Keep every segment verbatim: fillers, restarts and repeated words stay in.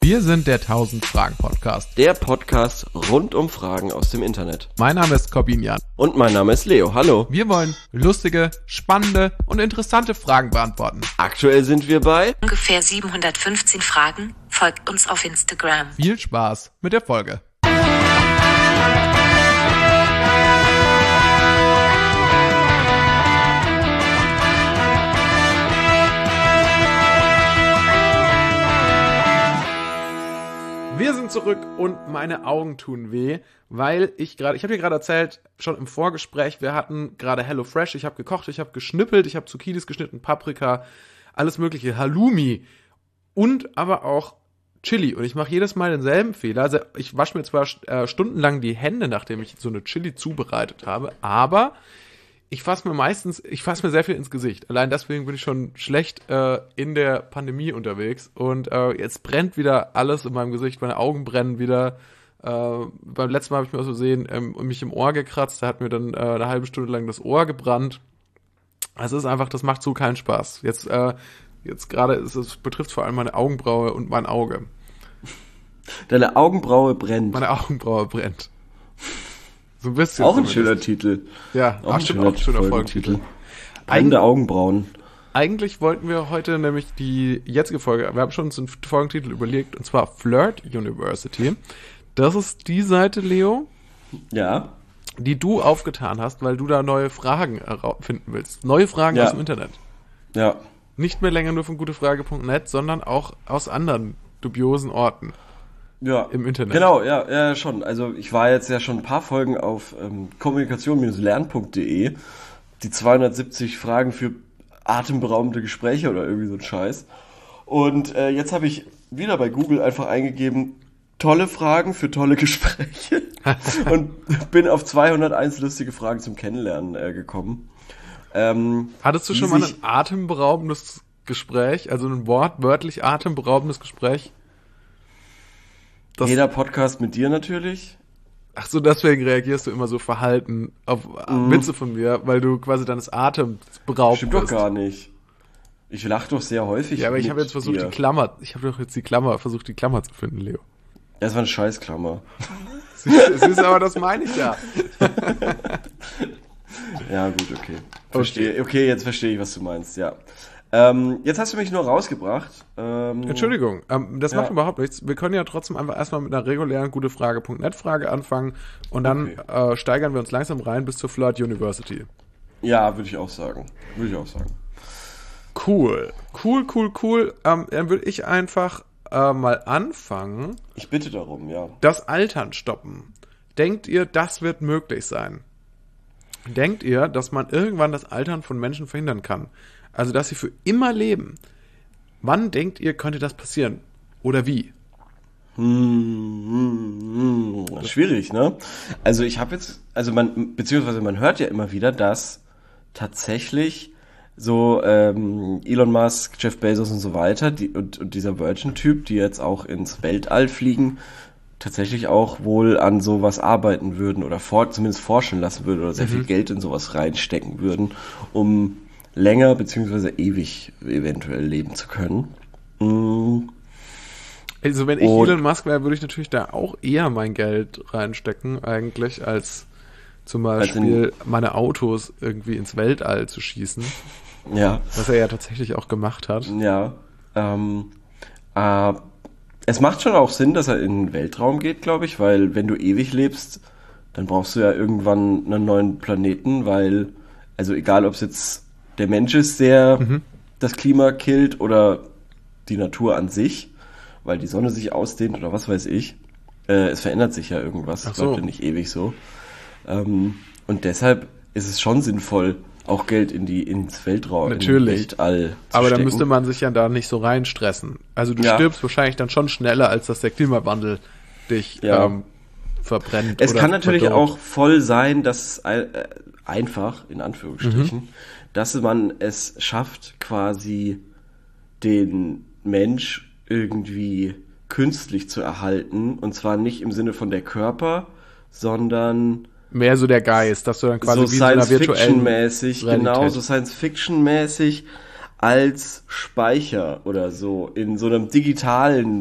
Wir sind der tausend-Fragen-Podcast. Der Podcast rund um Fragen aus dem Internet. Mein Name ist Corbinian. Und mein Name ist Leo. Hallo. Wir wollen lustige, spannende und interessante Fragen beantworten. Aktuell sind wir bei ungefähr siebenhundertfünfzehn Fragen. Folgt uns auf Instagram. Viel Spaß mit der Folge. Wir sind zurück und meine Augen tun weh, weil ich gerade, ich habe dir gerade erzählt, schon im Vorgespräch, wir hatten gerade HelloFresh, ich habe gekocht, ich habe geschnippelt, ich habe Zucchinis geschnitten, Paprika, alles mögliche, Halloumi und aber auch Chili. Und ich mache jedes Mal denselben Fehler. Also ich wasche mir zwar äh, stundenlang die Hände, nachdem ich so eine Chili zubereitet habe, aber ich fasse mir meistens, ich fasse mir sehr viel ins Gesicht. Allein deswegen bin ich schon schlecht äh, in der Pandemie unterwegs. Und äh, jetzt brennt wieder alles in meinem Gesicht. Meine Augen brennen wieder. Äh, beim letzten Mal habe ich mir aus Versehen ähm, mich im Ohr gekratzt. Da hat mir dann äh, eine halbe Stunde lang das Ohr gebrannt. Es ist einfach, das macht so keinen Spaß. Jetzt, äh, jetzt gerade, es, es betrifft vor allem meine Augenbraue und mein Auge. Deine Augenbraue brennt. Meine Augenbraue brennt. So ein bisschen. Auch ein schöner Titel. Ja, auch ein schöner, schöner Folgentitel. Brennende Eig- Augenbrauen. Eigentlich wollten wir heute nämlich die jetzige Folge, wir haben schon uns einen Folgentitel überlegt, und zwar Flirt University. Das ist die Seite, Leo, ja, die du aufgetan hast, weil du da neue Fragen finden willst. Neue Fragen ja. aus dem Internet. Ja. Nicht mehr länger nur von gutefrage punkt net, sondern auch aus anderen dubiosen Orten. Ja, im Internet. Genau, ja, ja, schon. Also ich war jetzt ja schon ein paar Folgen auf ähm, kommunikation lernen punkt de, die zweihundertsiebzig Fragen für atemberaubende Gespräche oder irgendwie so ein Scheiß. Und äh, jetzt habe ich wieder bei Google einfach eingegeben, tolle Fragen für tolle Gespräche und bin auf zweihunderteins lustige Fragen zum Kennenlernen äh, gekommen. Ähm, Hattest du schon mal ein atemberaubendes Gespräch, also ein wortwörtlich atemberaubendes Gespräch? Das Jeder Podcast mit dir natürlich. Ach so, deswegen reagierst du immer so verhalten auf mhm. Witze von mir, weil du quasi deines Atems beraubt Stimmt bist. Stimmt doch gar nicht. Ich lache doch sehr häufig. Ja, aber ich habe jetzt versucht, dir. die Klammer, ich habe doch jetzt die Klammer, versucht die Klammer zu finden, Leo. Das war eine Scheißklammer. Siehst du, aber das meine ich ja. Ja, gut, okay. Verstehe. Okay. okay, jetzt verstehe ich, was du meinst, ja. Ähm, jetzt hast du mich nur rausgebracht. Ähm, Entschuldigung, ähm, das ja. macht überhaupt nichts. Wir können ja trotzdem einfach erstmal mit einer regulären gutefrage punkt net Frage anfangen und dann okay. äh, steigern wir uns langsam rein bis zur Flirt University. Ja, würde ich auch sagen. Würde ich auch sagen. Cool, cool, cool, cool. Ähm, dann würde ich einfach äh, mal anfangen. Ich bitte darum, ja. Das Altern stoppen. Denkt ihr, das wird möglich sein? Denkt ihr, dass man irgendwann das Altern von Menschen verhindern kann? Also, dass sie für immer leben. Wann denkt ihr, könnte das passieren? Oder wie? Hm, hm, hm. Schwierig, ne? Also ich habe jetzt, also man, beziehungsweise man hört ja immer wieder, dass tatsächlich so ähm, Elon Musk, Jeff Bezos und so weiter, die, und, und dieser Virgin-Typ, die jetzt auch ins Weltall fliegen, tatsächlich auch wohl an sowas arbeiten würden oder for, zumindest forschen lassen würden oder sehr mhm. viel Geld in sowas reinstecken würden, um länger beziehungsweise ewig eventuell leben zu können. Mm. Also wenn ich Und Elon Musk wäre, würde ich natürlich da auch eher mein Geld reinstecken, eigentlich, als zum Beispiel als meine Autos irgendwie ins Weltall zu schießen. Ja. Was er ja tatsächlich auch gemacht hat. Ja. Ähm, äh, es macht schon auch Sinn, dass er in den Weltraum geht, glaube ich, weil wenn du ewig lebst, dann brauchst du ja irgendwann einen neuen Planeten, weil, also egal ob es jetzt der Mensch ist, der mhm. das Klima killt oder die Natur an sich, weil die Sonne sich ausdehnt oder was weiß ich. Äh, es verändert sich ja irgendwas. Es bleibt ja nicht ewig so. Ähm, und deshalb ist es schon sinnvoll, auch Geld in die ins Weltraum, Natürlich. ins Weltall zu Aber stecken. Da müsste man sich ja da nicht so reinstressen. Also du ja. stirbst wahrscheinlich dann schon schneller, als dass der Klimawandel dich ja. ähm, verbrennt. Es oder kann natürlich verdorrt. auch voll sein, dass äh, einfach, in Anführungsstrichen, mhm. dass man es schafft, quasi den Mensch irgendwie künstlich zu erhalten. Und zwar nicht im Sinne von der Körper, sondern mehr so der Geist, dass du dann quasi so wie in so einer virtuellen Science-Fiction-mäßig, genau, so Science-Fiction-mäßig als Speicher oder so in so einem digitalen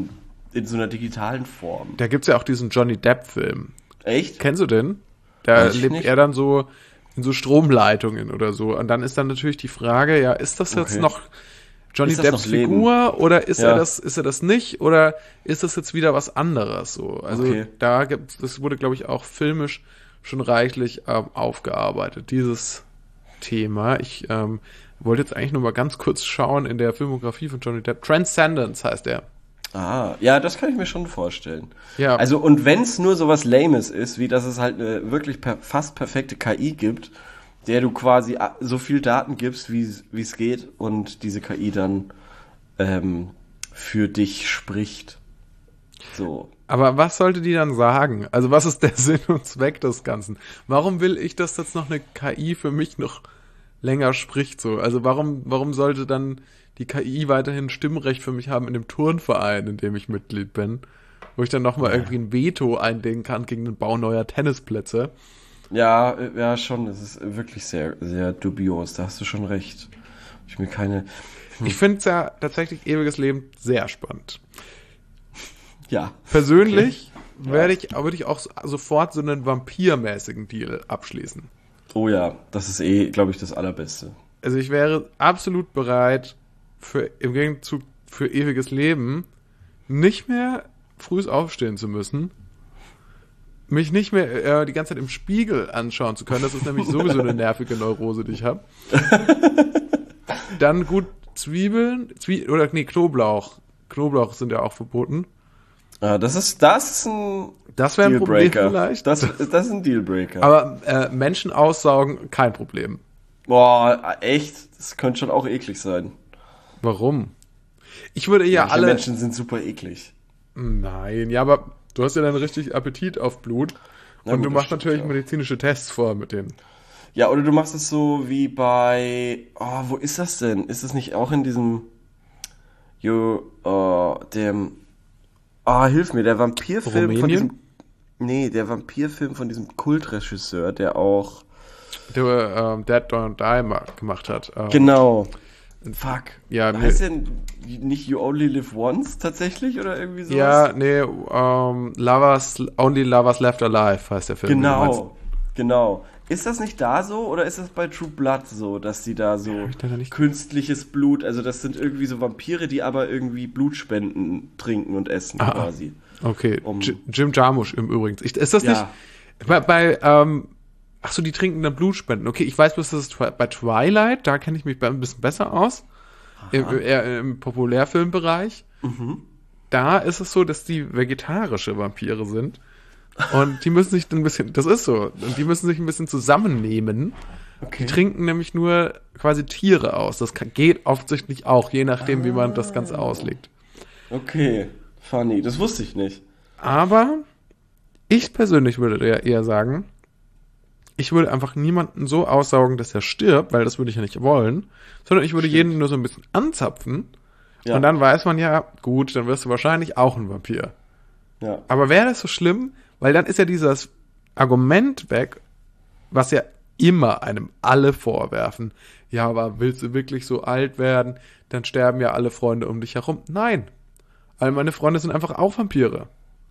in so einer digitalen Form. Da gibt's ja auch diesen Johnny Depp-Film. Echt? Kennst du den? Da Weiß ich lebt nicht. er dann so in so Stromleitungen oder so. Und dann ist dann natürlich die Frage, ja, ist das jetzt Okay. noch Johnny Ist das Depps noch Leben? Figur oder ist Ja. er das, ist er das nicht oder ist das jetzt wieder was anderes so? Also Okay. da gibt das wurde, glaube ich, auch filmisch schon reichlich ähm, aufgearbeitet, dieses Thema. Ich ähm, wollte jetzt eigentlich nur mal ganz kurz schauen in der Filmografie von Johnny Depp. Transcendence heißt er. Ah, ja, das kann ich mir schon vorstellen. Ja. Also, und wenn es nur sowas Lames ist, wie dass es halt eine wirklich per fast perfekte K I gibt, der du quasi a- so viel Daten gibst, wie es geht, und diese K I dann ähm, für dich spricht. So. Aber was sollte die dann sagen? Also was ist der Sinn und Zweck des Ganzen? Warum will ich, dass jetzt noch eine K I für mich noch länger spricht so? Also warum, warum sollte dann die K I weiterhin Stimmrecht für mich haben in dem Turnverein, in dem ich Mitglied bin? Wo ich dann nochmal irgendwie ein Veto einlegen kann gegen den Bau neuer Tennisplätze. Ja, äh, ja, schon. Das ist wirklich sehr, sehr dubios. Da hast du schon recht. Ich mir keine. Ich finde es ja tatsächlich ewiges Leben sehr spannend. Ja. Persönlich Okay. werde ich, würde ich auch so- sofort so einen vampirmäßigen Deal abschließen. Oh ja, das ist eh, glaube ich, das Allerbeste. Also ich wäre absolut bereit, für, im Gegenzug für ewiges Leben nicht mehr früh aufstehen zu müssen, mich nicht mehr äh, die ganze Zeit im Spiegel anschauen zu können. Das ist nämlich sowieso eine nervige Neurose, die ich habe. Dann gut Zwiebeln, Zwie oder nee, Knoblauch. Knoblauch sind ja auch verboten. Ah, das ist, das ist ein Das wäre ein Problem Dealbreaker. vielleicht. Das, das ist ein Dealbreaker. Aber äh, Menschen aussaugen, kein Problem. Boah, echt? Das könnte schon auch eklig sein. Warum? Ich würde ja Manche alle... Menschen sind super eklig. Nein, ja, aber du hast ja dann richtig Appetit auf Blut. Na Und gut, du das machst stimmt, natürlich ja. medizinische Tests vor mit denen. Ja, oder du machst es so wie bei, oh, wo ist das denn? Ist es nicht auch in diesem, jo, oh, dem, ah, hilf mir, der Vampirfilm von Rumänien? diesem, nee, der Vampirfilm von diesem Kultregisseur, der auch, Der ähm, Dead Don't Die ma- gemacht hat. Ähm, genau, fuck, Ja, mir- heißt der nicht You Only Live Once tatsächlich oder irgendwie sowas? Ja, nee, ähm, Lovers, Only Lovers Left Alive heißt der Film. Genau, genau. Ist das nicht da so oder ist das bei True Blood so, dass die da so ich leider nicht- künstliches Blut, also das sind irgendwie so Vampire, die aber irgendwie Blutspenden trinken und essen Ah, quasi. Okay, Um- J- Jim Jarmusch im Übrigen. Ich, ist das Ja. nicht bei, bei ähm, ach so, die trinken dann Blutspenden. Okay, ich weiß bloß, das ist twi- bei Twilight, da kenne ich mich ein bisschen besser aus. Im, eher im Populärfilmbereich. Mhm. Da ist es so, dass die vegetarische Vampire sind. Und die müssen sich dann ein bisschen, das ist so, und die müssen sich ein bisschen zusammennehmen. Okay. Die trinken nämlich nur quasi Tiere aus. Das kann, geht offensichtlich auch, je nachdem, wie man das Ganze auslegt. Okay, funny, das wusste ich nicht. Aber ich persönlich würde ja eher sagen, ich würde einfach niemanden so aussaugen, dass er stirbt, weil das würde ich ja nicht wollen, sondern ich würde jeden nur so ein bisschen anzapfen. Ja. Und dann weiß man ja, gut, dann wirst du wahrscheinlich auch ein Vampir. Ja. Aber wäre das so schlimm? Weil dann ist ja dieses Argument weg, was ja immer einem alle vorwerfen. Ja, aber willst du wirklich so alt werden? Dann sterben ja alle Freunde um dich herum. Nein. All meine Freunde sind einfach auch Vampire.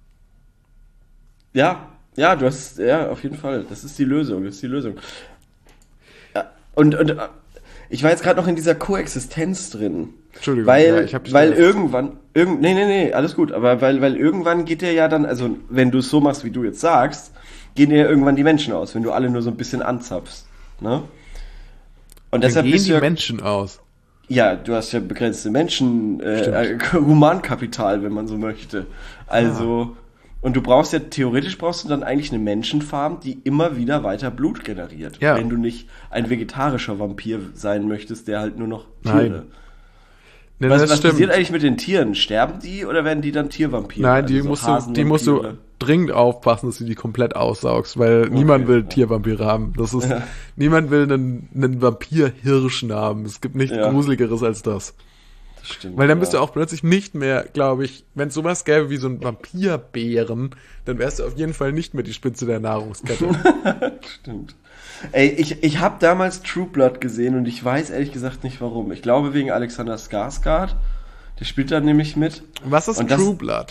Ja, ja, du hast, ja, auf jeden Fall. Das ist die Lösung, das ist die Lösung. Ja, und, und äh, ich war jetzt gerade noch in dieser Koexistenz drin. Entschuldigung, Weil, ja, ich hab dich weil da- irgendwann, irgend, nee, nee, nee, alles gut, aber weil, weil irgendwann geht dir ja dann, also wenn du es so machst, wie du jetzt sagst, gehen dir ja irgendwann die Menschen aus, wenn du alle nur so ein bisschen anzapfst, ne? Und Dann deshalb gehen bist die du ja, Menschen aus. ja, du hast ja begrenzte Menschen, äh, äh, Humankapital, wenn man so möchte. Also, und du brauchst ja, theoretisch brauchst du dann eigentlich eine Menschenfarm, die immer wieder weiter Blut generiert. Ja. Wenn du nicht ein vegetarischer Vampir sein möchtest, der halt nur noch Nein. Tiere. Nee, Was, das was stimmt. passiert eigentlich mit den Tieren? Sterben die oder werden die dann Tiervampire? Nein, die, Also so musst du, die musst du Hasenvampire? dringend aufpassen, dass du die komplett aussaugst, weil niemand will Tiervampire haben. Das ist, Ja. niemand will einen, einen Vampir-Hirschen haben. Es gibt nichts Ja. Gruseligeres als das. Das stimmt, Weil dann ja. bist du auch plötzlich nicht mehr, glaube ich, wenn es sowas gäbe wie so ein Vampirbären, dann wärst du auf jeden Fall nicht mehr die Spitze der Nahrungskette. Stimmt. Ey, ich, ich habe damals True Blood gesehen und ich weiß ehrlich gesagt nicht warum. Ich glaube wegen Alexander Skarsgård. Der spielt da nämlich mit. Was ist Und das- True Blood?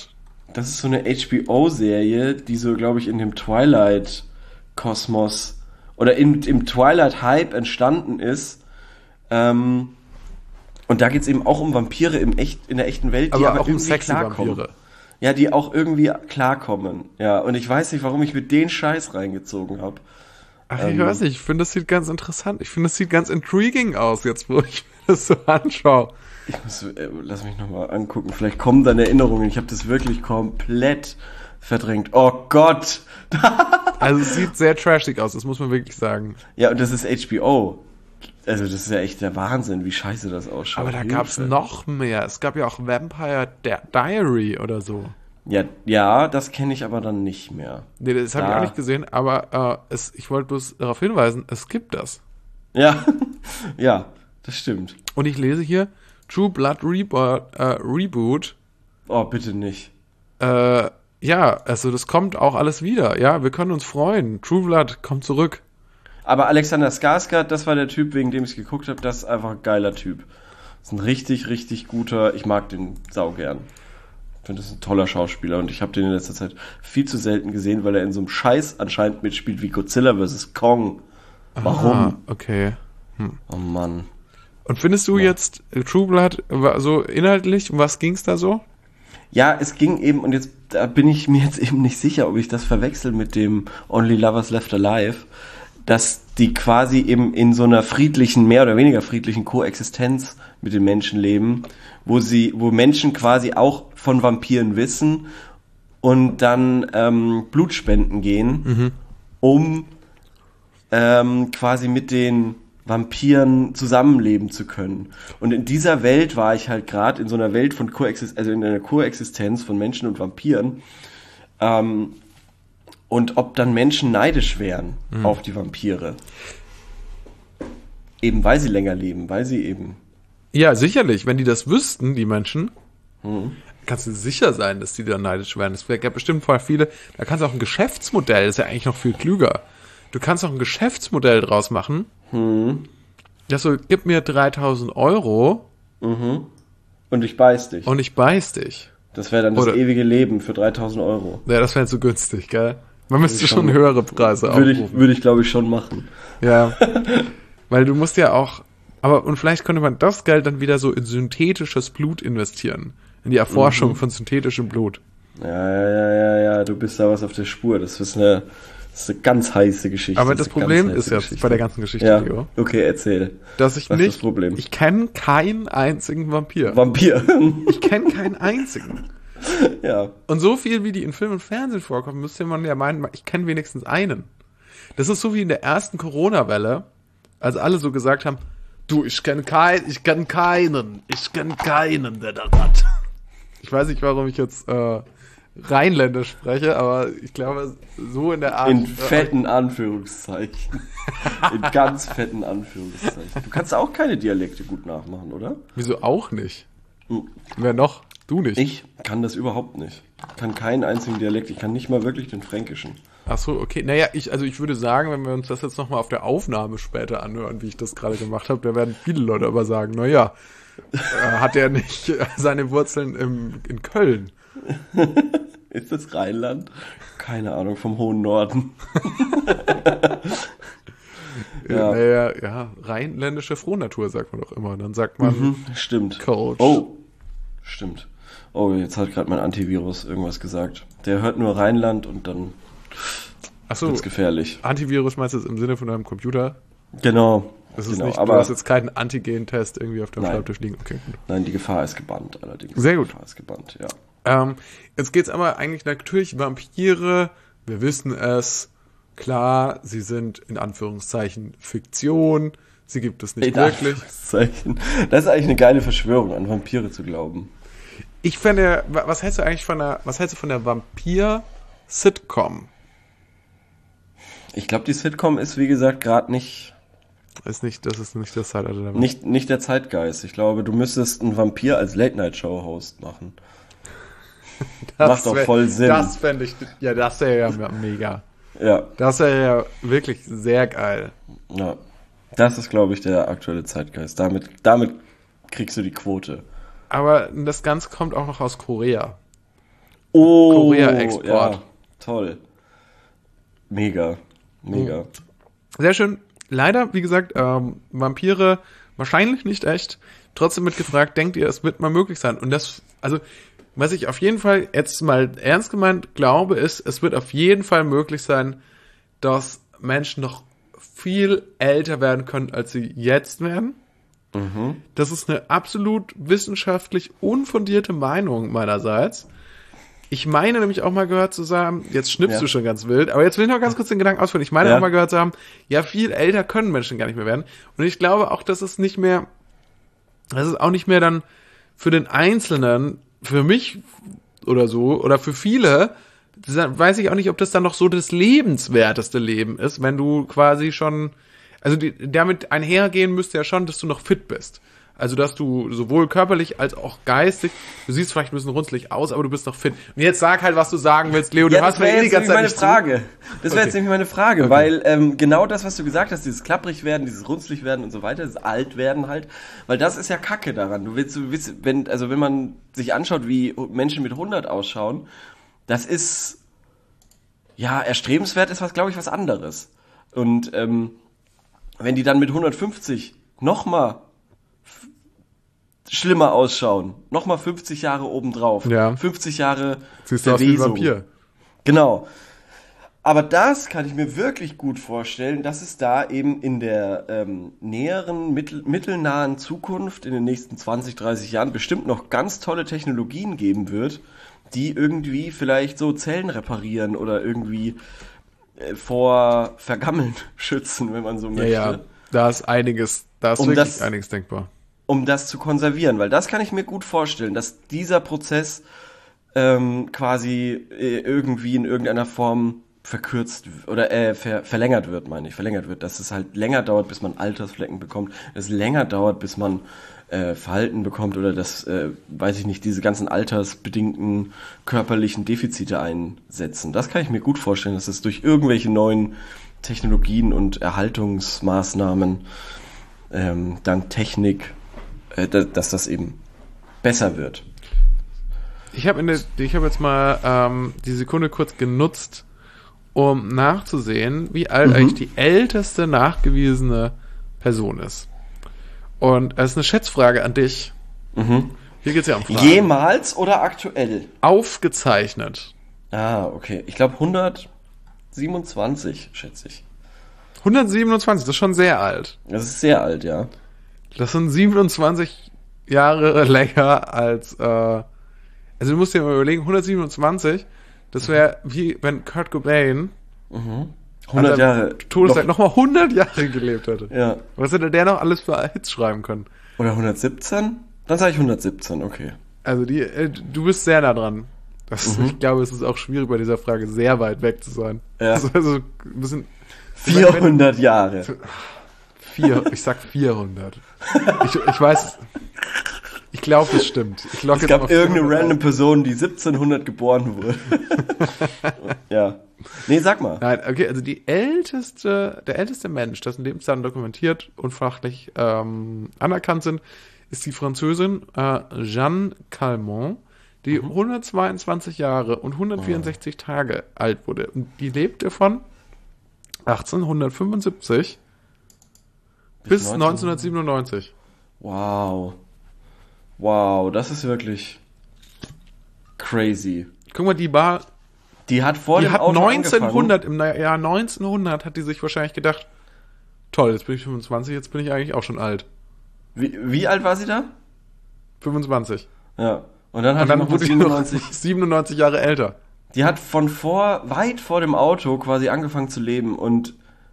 Das ist so eine H B O-Serie, die so, glaube ich, in dem Twilight-Kosmos oder in, im Twilight-Hype entstanden ist. Ähm, und da geht es eben auch um Vampire im echt, in der echten Welt, die aber, aber auch um irgendwie sexy klarkommen. Vampire. Ja, die auch irgendwie klarkommen. Ja, und ich weiß nicht, warum ich mit den Scheiß reingezogen habe. Ach, Ähm, ich weiß nicht, ich finde, das sieht ganz interessant. Ich finde, das sieht ganz intriguing aus, jetzt wo ich mir das so anschaue. Ich muss, äh, lass mich nochmal angucken. Vielleicht kommen dann Erinnerungen. Ich habe das wirklich komplett verdrängt. Oh Gott! Also es sieht sehr trashig aus, das muss man wirklich sagen. Ja, und das ist H B O. Also das ist ja echt der Wahnsinn, wie scheiße das ausschaut. Aber da Hilfe. gab's noch mehr. Es gab ja auch Vampire Diary oder so. Ja, ja, das kenne ich aber dann nicht mehr. Nee, das habe ich Da- auch nicht gesehen, aber äh, es, ich wollte bloß darauf hinweisen, es gibt das. Ja, ja, das stimmt. Und ich lese hier, True Blood Rebo äh, Reboot. Oh, bitte nicht. Äh, ja, also das kommt auch alles wieder. Ja, wir können uns freuen. True Blood kommt zurück. Aber Alexander Skarsgård, das war der Typ, wegen dem ich geguckt habe, das ist einfach ein geiler Typ. Das ist ein richtig, richtig guter, ich mag den sau gern. Ich finde, das ist ein toller Schauspieler und ich habe den in letzter Zeit viel zu selten gesehen, weil er in so einem Scheiß anscheinend mitspielt wie Godzilla versus. Kong. Warum? Ah, okay. Oh Mann. Und findest du Ja. jetzt äh, True Blood war so inhaltlich, um was ging's da so? Ja, es ging eben, und jetzt da bin ich mir jetzt eben nicht sicher, ob ich das verwechsel mit dem Only Lovers Left Alive, dass die quasi eben in so einer friedlichen, mehr oder weniger friedlichen Koexistenz mit den Menschen leben, wo sie, wo Menschen quasi auch von Vampiren wissen und dann ähm, Blut spenden gehen, Mhm. um ähm, quasi mit den Vampiren zusammenleben zu können. Und in dieser Welt war ich halt gerade in so einer Welt von Koexistenz, also in einer Koexistenz von Menschen und Vampiren. Ähm, und ob dann Menschen neidisch wären Mhm. auf die Vampire. Eben weil sie länger leben, weil sie eben. Ja, sicherlich. Wenn die das wüssten, die Menschen, Mhm. kannst du sicher sein, dass die da neidisch werden. Es gab bestimmt voll viele. Da kannst du auch ein Geschäftsmodell, das ist ja eigentlich noch viel klüger. Du kannst auch ein Geschäftsmodell draus machen. Mhm. Das so, gib mir dreitausend Euro Mhm. Und ich beiß dich. und ich beiß dich. Das wäre dann das Oder- ewige Leben für dreitausend Euro. Ja, das wäre zu günstig, gell? Man müsste ich schon schon- höhere Preise Würde ich, aufrufen. würde ich glaube ich, schon machen. Ja. Weil du musst ja auch, aber und vielleicht könnte man das Geld dann wieder so in synthetisches Blut investieren. In die Erforschung Mhm. von synthetischem Blut. Ja, ja, ja, ja, ja, du bist da was auf der Spur. Das ist eine, das ist eine ganz heiße Geschichte. Aber Das das ist eine Problem ganz ist heiße jetzt Geschichte. bei der ganzen Geschichte, Ja, Leo, okay, erzähl. dass ich Was ist nicht, das Problem? ich kenne keinen einzigen Vampir. Vampir. Ich kenne keinen einzigen. Ja. Und so viel, wie die in Film und Fernsehen vorkommen, müsste man ja meinen, ich kenne wenigstens einen. Das ist so wie in der ersten Corona-Welle, als alle so gesagt haben, du, ich kenne kein, ich kenne keinen, ich kenne keinen, der das hat. Ich weiß nicht, warum ich jetzt äh, Rheinländisch spreche, aber ich glaube, so in der Art. In fetten Anführungszeichen. In ganz fetten Anführungszeichen. Du kannst auch keine Dialekte gut nachmachen, oder? Wieso auch nicht? Hm. Wer noch? Du nicht. Ich kann das überhaupt nicht. Ich kann keinen einzigen Dialekt. Ich kann nicht mal wirklich den Fränkischen. Ach so, okay. Naja, ich, also ich würde sagen, wenn wir uns das jetzt nochmal auf der Aufnahme später anhören, wie ich das gerade gemacht habe, da werden viele Leute aber sagen, naja, äh, hat er nicht äh, seine Wurzeln im, in Köln? Ist das Rheinland? Keine Ahnung, vom hohen Norden. Ja. Ja. Naja, ja, rheinländische Frohnatur sagt man doch immer. Dann sagt man Mhm, stimmt. Coach. Oh, stimmt. Oh, jetzt hat gerade mein Antivirus irgendwas gesagt. Der hört nur Rheinland und dann Ach so, wird's gefährlich. Antivirus meinst du jetzt im Sinne von deinem Computer? Genau. Das ist genau. nicht, aber du hast jetzt keinen Antigen-Test irgendwie auf dem Nein. Schreibtisch liegen. Okay, gut. nein, die Gefahr ist gebannt allerdings. Sehr gut. Die Gefahr ist gebannt, ja. Ähm, jetzt geht's aber eigentlich natürlich Vampire. Wir wissen es. Klar, sie sind in Anführungszeichen Fiktion. Sie gibt es nicht In wirklich. Anführungszeichen. Das ist eigentlich eine geile Verschwörung, an Vampire zu glauben. Ich finde, wa- was hältst du eigentlich von der, was hältst du von der Vampir-Sitcom? Ich glaube, die Sitcom ist, wie gesagt, gerade nicht, Ist nicht, das ist nicht das Zeitalter der nicht, nicht der Zeitgeist. Ich glaube, du müsstest einen Vampir als Late-Night-Show-Host machen. Das macht doch wär- voll Sinn. Das fände ich, ja, das wäre ja mega. Ja, Das wäre ja wirklich sehr geil. ja. Das ist, glaube ich, der aktuelle Zeitgeist. Damit, damit kriegst du die Quote. Aber das Ganze kommt auch noch aus Korea. Oh, Korea-Export. ja, toll. Mega, mega. Sehr schön. Leider, wie gesagt, ähm, Vampire wahrscheinlich nicht echt. Trotzdem wird gefragt, denkt ihr, es wird mal möglich sein? Und das, also, was ich auf jeden Fall jetzt mal ernst gemeint glaube, ist, es wird auf jeden Fall möglich sein, dass Menschen noch viel älter werden können, als sie jetzt werden. Mhm. Das ist eine absolut wissenschaftlich unfundierte Meinung meinerseits. Ich meine nämlich auch mal gehört zu haben, jetzt schnippst Ja. du schon ganz wild, aber jetzt will ich noch ganz kurz den Gedanken ausführen. Ich meine Ja. auch mal gehört zu haben, ja, viel älter können Menschen gar nicht mehr werden. Und ich glaube auch, dass es nicht mehr, dass es auch nicht mehr dann für den Einzelnen, für mich oder so, oder für viele, das weiß ich auch nicht, ob das dann noch so das lebenswerteste Leben ist, wenn du quasi schon, also die, damit einhergehen müsste ja schon, dass du noch fit bist. Also, dass du sowohl körperlich als auch geistig, du siehst vielleicht ein bisschen runzlig aus, aber du bist noch fit. Und jetzt sag halt, was du sagen willst, Leo. Du Ja, hast das wäre mir eh die jetzt ganze nämlich Zeit meine nicht zu. Frage. Das wäre Okay. jetzt nämlich meine Frage, Okay. weil ähm, genau das, was du gesagt hast, dieses klapprig werden, dieses runzlig werden und so weiter, das alt werden halt, weil das ist ja Kacke daran. Du willst, du willst, wenn, also wenn man sich anschaut, wie Menschen mit hundert ausschauen, das ist, ja, erstrebenswert ist was, glaube ich, was anderes. Und ähm, wenn die dann mit hundertfünfzig nochmal schlimmer ausschauen, nochmal fünfzig Jahre obendrauf, Ja. fünfzig Jahre Siehst du aus wie ein Verwesung. Vampir. Genau. Aber das kann ich mir wirklich gut vorstellen, dass es da eben in der ähm, näheren, mittel, mittelnahen Zukunft, in den nächsten zwanzig, dreißig Jahren, bestimmt noch ganz tolle Technologien geben wird, die irgendwie vielleicht so Zellen reparieren oder irgendwie äh, vor Vergammeln schützen, wenn man so Ja, möchte. ja, da ist einiges, da ist Um wirklich das- einiges denkbar. Um das zu konservieren, weil das kann ich mir gut vorstellen, dass dieser Prozess ähm, quasi äh, irgendwie in irgendeiner Form verkürzt w- oder äh, ver verlängert wird, meine ich, verlängert wird, dass es halt länger dauert, bis man Altersflecken bekommt, dass es länger dauert, bis man äh, Verhalten bekommt oder dass, äh, weiß ich nicht, diese ganzen altersbedingten körperlichen Defizite einsetzen. Das kann ich mir gut vorstellen, dass es durch irgendwelche neuen Technologien und Erhaltungsmaßnahmen ähm, dank Technik, äh, da- dass das eben besser wird. Ich habe in der, ich habe jetzt mal ähm, die Sekunde kurz genutzt, um nachzusehen, wie alt Mhm. eigentlich die älteste nachgewiesene Person ist. Und es ist eine Schätzfrage an dich. Mhm. Hier geht's ja um Fragen. Jemals oder aktuell? Aufgezeichnet. Ah, okay. Ich glaube hundertsiebenundzwanzig, schätze ich. hundertsiebenundzwanzig, das ist schon sehr alt. Das ist sehr alt, ja. Das sind siebenundzwanzig Jahre länger als, äh, also du musst dir mal überlegen, hundertsiebenundzwanzig, das wäre wie wenn Kurt Cobain hundert an Jahre. der Todeszeit nochmal hundert Jahre gelebt hätte. Ja. Was hätte der noch alles für Hits schreiben können? Oder hundertsiebzehn? Dann sage ich hundertsiebzehn, okay. Also die, äh, du bist sehr nah dran. Das, Ich glaube, es ist auch schwierig bei dieser Frage sehr weit weg zu sein. Ja. Also, also ein bisschen vierhundert Jahre. vier, ich sag vierhundert. Ich, ich weiß, ich glaube, es stimmt. Ich lock Es jetzt gab mal irgendeine vierhundert random ein. Person, die siebzehnhundert geboren wurde. Ja. Nee, sag mal. Nein, okay, also die älteste, der älteste Mensch, dessen Lebensdaten dokumentiert und fachlich ähm, anerkannt sind, ist die Französin äh, Jeanne Calment, die hundertzweiundzwanzig Jahre und hundertvierundsechzig Tage alt wurde. Und die lebte von achtzehnhundertfünfundsiebzig bis, neunzehn neunzehnhundertsiebenundneunzig. Wow. Wow, das ist wirklich crazy. Guck mal, die war, Die hat vor die dem hat Auto neunzehnhundert, im Jahr neunzehnhundert hat die sich wahrscheinlich gedacht, toll, jetzt bin ich fünfundzwanzig, jetzt bin ich eigentlich auch schon alt. Wie, wie alt war sie da? fünfundzwanzig. Ja. Und dann hat Und dann die noch wurde ich siebenundneunzig. noch siebenundneunzig Jahre älter. Die hat von vor, weit vor dem Auto quasi angefangen zu leben und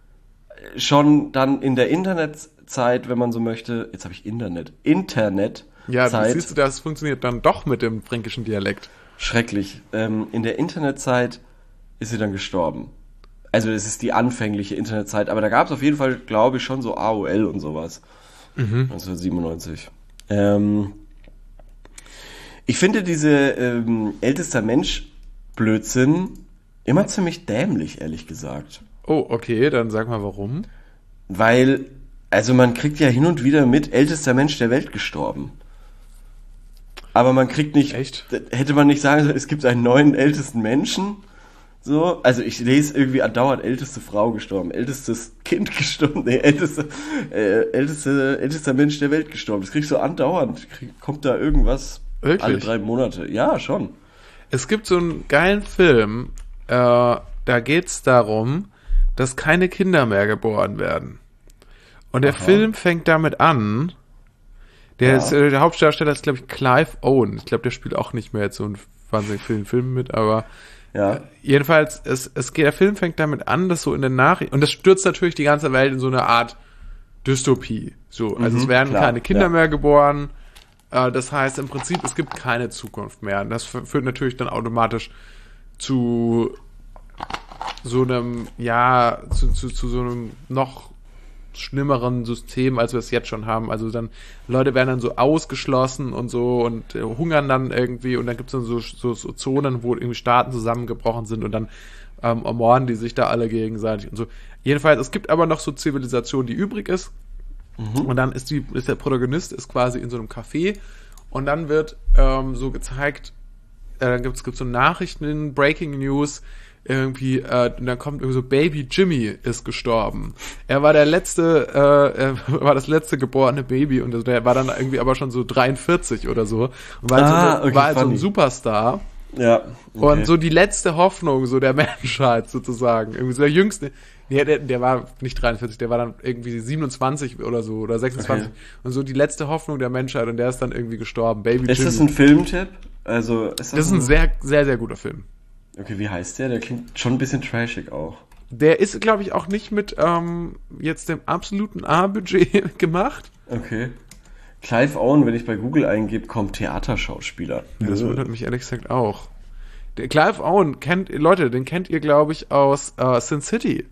schon dann in der Internetzeit, wenn man so möchte, jetzt habe ich Internet, Internet Ja, Zeit, siehst du, das funktioniert dann doch mit dem fränkischen Dialekt. schrecklich. Ähm, in der Internetzeit ist sie dann gestorben. Also es ist die anfängliche Internetzeit, aber da gab es auf jeden Fall, glaube ich, schon so A O L und sowas. neunzehnhundertsiebenundneunzig. Ähm, ich finde diese ähm, ältester Mensch Blödsinn immer ziemlich dämlich, ehrlich gesagt. Oh, okay, dann sag mal warum. Weil, also man kriegt ja hin und wieder mit, ältester Mensch der Welt gestorben. aber man kriegt nicht, Echt? hätte man nicht sagen sollen, es gibt einen neuen ältesten Menschen, so, also ich lese irgendwie andauernd älteste Frau gestorben, ältestes Kind gestorben, nee, älteste, äh, älteste, ältester Mensch der Welt gestorben, das kriegst du andauernd, Krieg, kommt da irgendwas Wirklich? alle drei Monate, ja, schon. Es gibt so einen geilen Film, äh, da geht's darum, dass keine Kinder mehr geboren werden. Und der Aha. Film fängt damit an, der, Ja. ist, äh, der Hauptdarsteller ist, glaube ich, Clive Owen. Ich glaube, der spielt auch nicht mehr jetzt so einen wahnsinnig vielen Filmen mit, aber Ja, jedenfalls, es, es geht, der Film fängt damit an, dass so in den Nachrichten, und das stürzt natürlich die ganze Welt in so eine Art Dystopie. So, also Mhm, es werden klar, keine Kinder ja. mehr geboren. Äh, das heißt im Prinzip, es gibt keine Zukunft mehr. Und das f- führt natürlich dann automatisch zu so einem, ja, zu, zu, zu so einem noch schlimmeren System, als wir es jetzt schon haben. Also dann, Leute werden dann so ausgeschlossen und so und äh, hungern dann irgendwie und dann gibt es dann so, so, so Zonen, wo irgendwie Staaten zusammengebrochen sind und dann ähm, ermorden die sich da alle gegenseitig und so. Jedenfalls, es gibt aber noch so Zivilisation, die übrig ist. Und dann ist die, ist der Protagonist ist quasi in so einem Café und dann wird ähm, so gezeigt, äh, dann gibt es so Nachrichten, Breaking News, irgendwie, äh, und dann kommt irgendwie so, Baby Jimmy ist gestorben. Er war der letzte, äh, er war das letzte geborene Baby und der war dann irgendwie aber schon so dreiundvierzig oder so und war, Ah, halt, so, eine, okay, war halt so ein funny. Superstar. ja. Okay. Und so die letzte Hoffnung so der Menschheit sozusagen. Irgendwie so der jüngste. Nee, der, der war nicht dreiundvierzig, der war dann irgendwie siebenundzwanzig oder so oder sechsundzwanzig. Okay. Und so die letzte Hoffnung der Menschheit und der ist dann irgendwie gestorben. Baby Ist Jimmy. das ein Filmtipp? Also, ist das, Das ist ein sehr, sehr, sehr guter Film. Okay, wie heißt der? Der klingt schon ein bisschen trashig auch. Der ist, glaube ich, auch nicht mit ähm, jetzt dem absoluten A-Budget gemacht. Okay. Clive Owen, wenn ich bei Google eingebe, kommt Theaterschauspieler. Ja, das Äh, wundert mich ehrlich gesagt auch. Der Clive Owen kennt, Leute, den kennt ihr, glaube ich, aus äh, Sin City.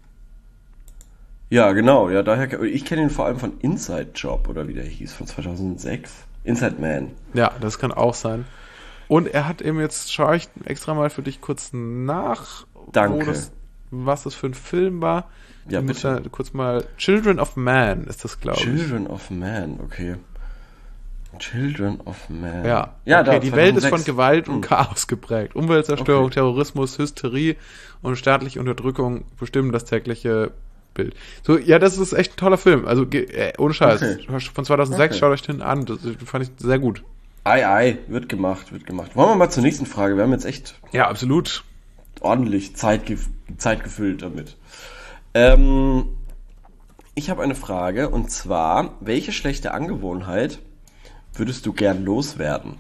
Ja, genau. Ja, daher, ich kenne ihn vor allem von Inside Job oder wie der hieß, von zweitausendsechs. Inside Man. Ja, das kann auch sein. Und er hat eben jetzt, schaue ich extra mal für dich kurz nach, Danke. Wo das, was das für ein Film war. Ja, Ich muss bitte. da kurz mal, Children of Man ist das, glaube ich. Children of Man, okay. Children of Man. Ja, ja okay, da, die Welt ist von zweitausendsechs. Gewalt und Hm. Chaos geprägt. Umweltzerstörung, Okay. Terrorismus, Hysterie und staatliche Unterdrückung bestimmen das tägliche Bild. So, ja, das ist echt ein toller Film. Also, ge- äh, ohne Scheiß. Okay. Von zweitausendsechs, Okay. schaut euch den an. Das fand ich sehr gut. Ei, ei, wird gemacht, wird gemacht. Wollen wir mal zur nächsten Frage. Wir haben jetzt echt Ja, absolut. ordentlich Zeit, gef Zeit gefüllt damit. Ähm, ich habe eine Frage und zwar, welche schlechte Angewohnheit würdest du gern loswerden?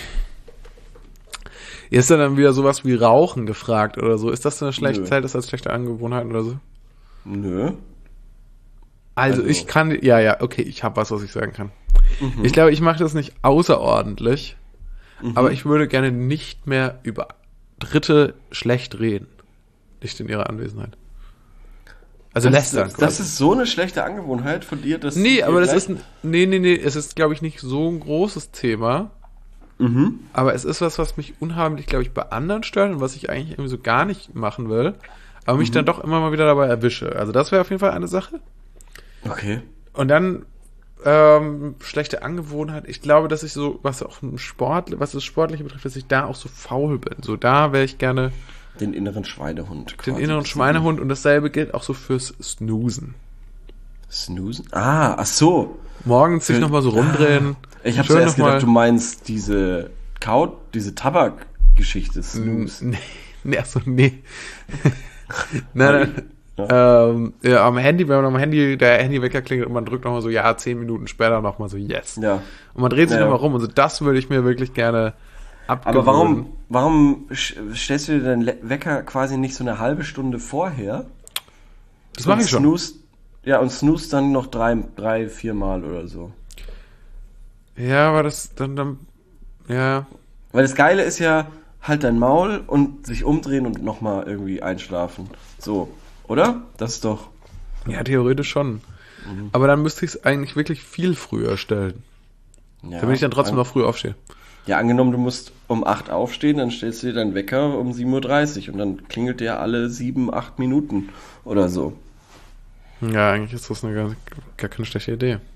Ist da dann wieder sowas wie Rauchen gefragt oder so? Ist das so eine schlechte Nö. Zeit, das als schlechte Angewohnheit oder so? Nö. Also, Also- ich kann, ja, ja, okay, ich habe was, was ich sagen kann. Mhm. Ich glaube, ich mache das nicht außerordentlich, aber ich würde gerne nicht mehr über Dritte schlecht reden. Nicht in ihrer Anwesenheit. Also Das, lästern das, quasi. das ist so eine schlechte Angewohnheit von dir, dass Nee, dir aber das gleich- ist, nee, nee, nee, es ist, glaube ich, nicht so ein großes Thema. Mhm. Aber es ist was, was mich unheimlich, glaube ich, bei anderen stört und was ich eigentlich irgendwie so gar nicht machen will, aber mich dann doch immer mal wieder dabei erwische. Also das wäre auf jeden Fall eine Sache. Okay. Und dann ähm, schlechte Angewohnheit. Ich glaube, dass ich so, was auch im Sport, was das Sportliche betrifft, dass ich da auch so faul bin. So da wäre ich gerne Den inneren Schweinehund. den quasi inneren besiegen. Schweinehund und dasselbe gilt auch so fürs Snoosen. Snoozen? Ah, ach so. Morgens sich nochmal so rumdrehen. Ich habe Schön zuerst noch mal- gedacht, du meinst diese Kaut, diese Tabakgeschichte. Snooze. Nee, nee, achso, nee. nein, nein. Ähm, ja, am Handy, wenn man am Handy, der Handywecker klingelt und man drückt nochmal so, ja, zehn Minuten später nochmal so, yes. Ja. Und man dreht sich Ja, ja. nochmal rum und so, das würde ich mir wirklich gerne abgewöhnen. Aber warum, warum sch- stellst du dir deinen Le- Wecker quasi nicht so eine halbe Stunde vorher? Das mache Und ich schon. snoost- ja, und snoost dann noch drei, drei, vier Mal oder so. Ja, aber das, dann, dann, ja. Weil das Geile ist ja, halt dein Maul und sich umdrehen und nochmal irgendwie einschlafen. So, oder? Das ist doch... Ja, theoretisch schon. Mhm. Aber dann müsste ich es eigentlich wirklich viel früher stellen. Ja, Damit ich dann trotzdem an- noch früh aufstehe. Ja, angenommen, du musst um acht aufstehen, dann stellst du dir deinen Wecker um sieben Uhr dreißig und dann klingelt der alle sieben, acht Minuten oder so. Ja, eigentlich ist das eine gar, gar keine schlechte Idee.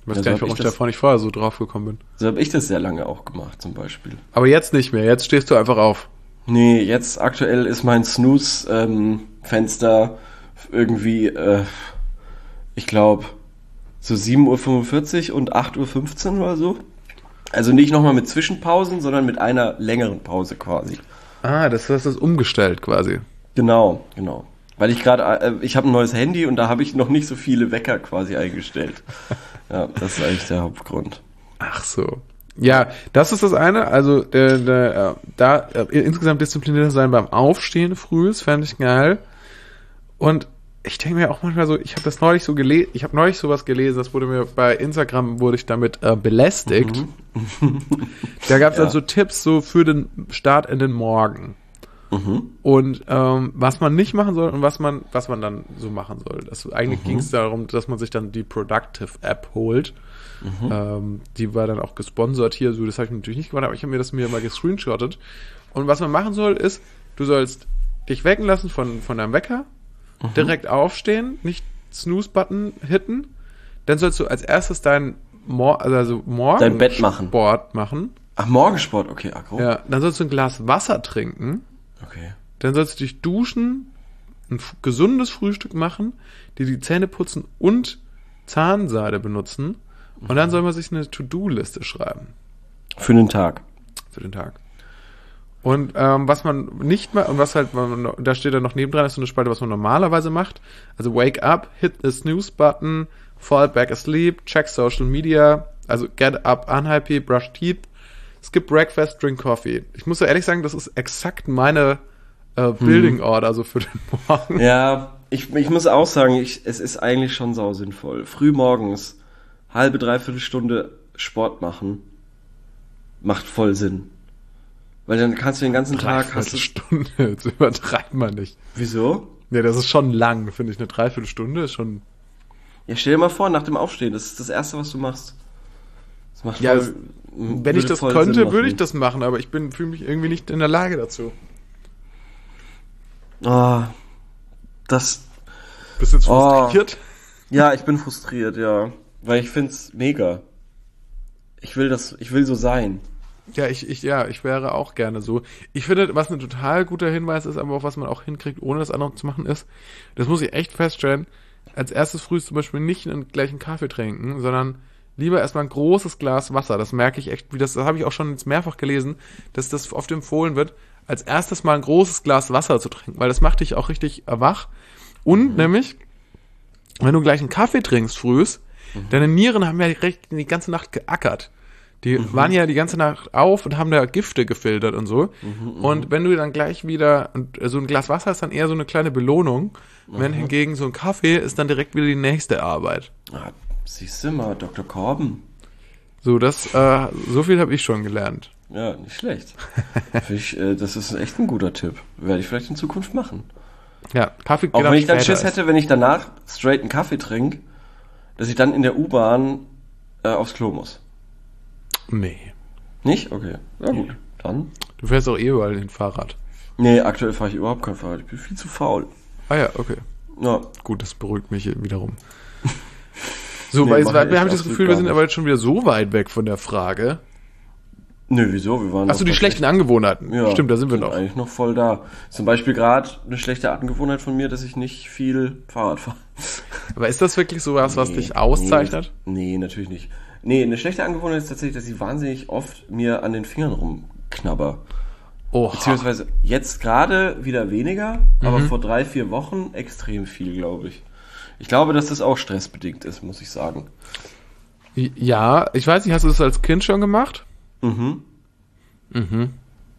Ich weiß Ja, so gar nicht, hab warum ich ich das- davor nicht vorher so drauf gekommen bin. So habe ich das sehr lange auch gemacht, zum Beispiel. Aber jetzt nicht mehr. Jetzt stehst du einfach auf. Nee, jetzt aktuell ist mein Snooze-Fenster irgendwie, äh, ich glaube, so sieben Uhr fünfundvierzig und acht Uhr fünfzehn oder so. Also nicht nochmal mit Zwischenpausen, sondern mit einer längeren Pause quasi. Ah, das hast du umgestellt quasi. Genau, genau. Weil ich gerade, äh, ich habe ein neues Handy und da habe ich noch nicht so viele Wecker quasi eingestellt. Ja, das ist eigentlich der Hauptgrund. Ach so. Ja, das ist das eine. Also der, der, äh, da äh, insgesamt diszipliniert sein beim Aufstehen früh, das fände ich geil. Und ich denke mir auch manchmal so, ich habe das neulich so gelesen, ich habe neulich sowas gelesen, das wurde mir bei Instagram, wurde ich damit äh, belästigt. Mhm. Da gab es Ja. dann so Tipps so für den Start in den Morgen. Mhm. Und ähm, was man nicht machen soll und was man, was man dann so machen soll. Das, eigentlich Mhm. ging es darum, dass man sich dann die Productive App holt. Mhm. Ähm, die war dann auch gesponsert hier, so das habe ich natürlich nicht gemacht, aber ich habe mir das mir mal gescreenshottet. Und was man machen soll, ist, du sollst dich wecken lassen von, von deinem Wecker, Mhm. direkt aufstehen, nicht Snooze-Button hitten. Dann sollst du als erstes dein Mor also morgen Dein Bett machen. Sport machen. Ach, Morgensport, okay, Akku. Ja, dann sollst du ein Glas Wasser trinken. Okay. Dann sollst du dich duschen, ein f- gesundes Frühstück machen, dir die Zähne putzen und Zahnseide benutzen. Und dann soll man sich eine To-Do-Liste schreiben Für den Tag. für den Tag. Und ähm, was man nicht macht, und was halt, man, da steht dann noch nebendran, ist so eine Spalte, was man normalerweise macht. Also wake up, hit the snooze button, fall back asleep, check social media, also get up unhappy, brush teeth, skip breakfast, drink coffee. Ich muss ja ehrlich sagen, das ist exakt meine äh, Building Order, so für den Morgen. Ja, ich, ich muss auch sagen, ich, es ist eigentlich schon sau sinnvoll. Früh morgens, halbe, dreiviertel Stunde Sport machen, macht voll Sinn. Weil dann kannst du den ganzen Tag... Hast du, Stunde, jetzt übertreibt man nicht. wieso? Ja, das ist schon lang, finde ich. Eine Dreiviertelstunde ist schon. Ja, stell dir mal vor, nach dem Aufstehen, das ist das Erste, was du machst. Das macht Ja, voll, Wenn würde ich das voll Sinn könnte, machen. würde ich das machen, aber ich bin fühle mich irgendwie nicht in der Lage dazu. Ah, das... Bist du jetzt Oh. frustriert? Ja, ich bin frustriert, ja. Weil ich find's mega. Ich will das, ich will so sein. Ja, ich, ich, ja, ich wäre auch gerne so. Ich finde, was ein total guter Hinweis ist, aber auch was man auch hinkriegt, ohne das andere zu machen, ist, das muss ich echt feststellen, als erstes früh zum Beispiel nicht einen gleichen Kaffee trinken, sondern lieber erstmal ein großes Glas Wasser. Das merke ich echt, wie das, das habe ich auch schon jetzt mehrfach gelesen, dass das oft empfohlen wird, als erstes mal ein großes Glas Wasser zu trinken, weil das macht dich auch richtig wach. Und nämlich, wenn du gleich einen Kaffee trinkst frühs, deine Nieren haben ja recht die ganze Nacht geackert. Die waren ja die ganze Nacht auf und haben da Gifte gefiltert und so. Und wenn du dann gleich wieder, und so ein Glas Wasser ist dann eher so eine kleine Belohnung, wenn hingegen so ein Kaffee ist dann direkt wieder die nächste Arbeit. Ah, siehst du mal, Doktor Korben. So, das, äh, so viel habe ich schon gelernt. Ja, nicht schlecht. Finde ich, äh, das ist echt ein guter Tipp. Werde ich vielleicht in Zukunft machen. Ja, Kaffee Auch geht wenn ich dann später Schiss erst. hätte, wenn ich danach straight einen Kaffee trinke, dass ich dann in der U-Bahn äh, aufs Klo muss. Nee. Nicht? Okay. Ja gut, dann. Du fährst auch eh überall den Fahrrad. Nee, aktuell fahre ich überhaupt kein Fahrrad. Ich bin viel zu faul. Ah ja, okay. Ja. Gut, das beruhigt mich wiederum. So, Nee, weil mach wir ich haben das absolut Gefühl, wir gar sind nicht. aber jetzt schon wieder so weit weg von der Frage. Nö, wieso? Wir waren Achso, noch die bei schlechten Angewohnheiten. Ja, Stimmt, da sind wir sind noch. eigentlich noch voll da. Zum Beispiel gerade eine schlechte Angewohnheit von mir, dass ich nicht viel Fahrrad fahre. Aber ist das wirklich sowas, was Nee, dich auszeichnet? Nee, nee, natürlich nicht. Nee, eine schlechte Angewohnheit ist tatsächlich, dass ich wahnsinnig oft mir an den Fingern rumknabber. Oh, Beziehungsweise jetzt gerade wieder weniger, aber Mhm. vor drei, vier Wochen extrem viel, glaube ich. Ich glaube, dass das auch stressbedingt ist, muss ich sagen. ja, ich weiß nicht, hast du das als Kind schon gemacht? Mhm. Mhm.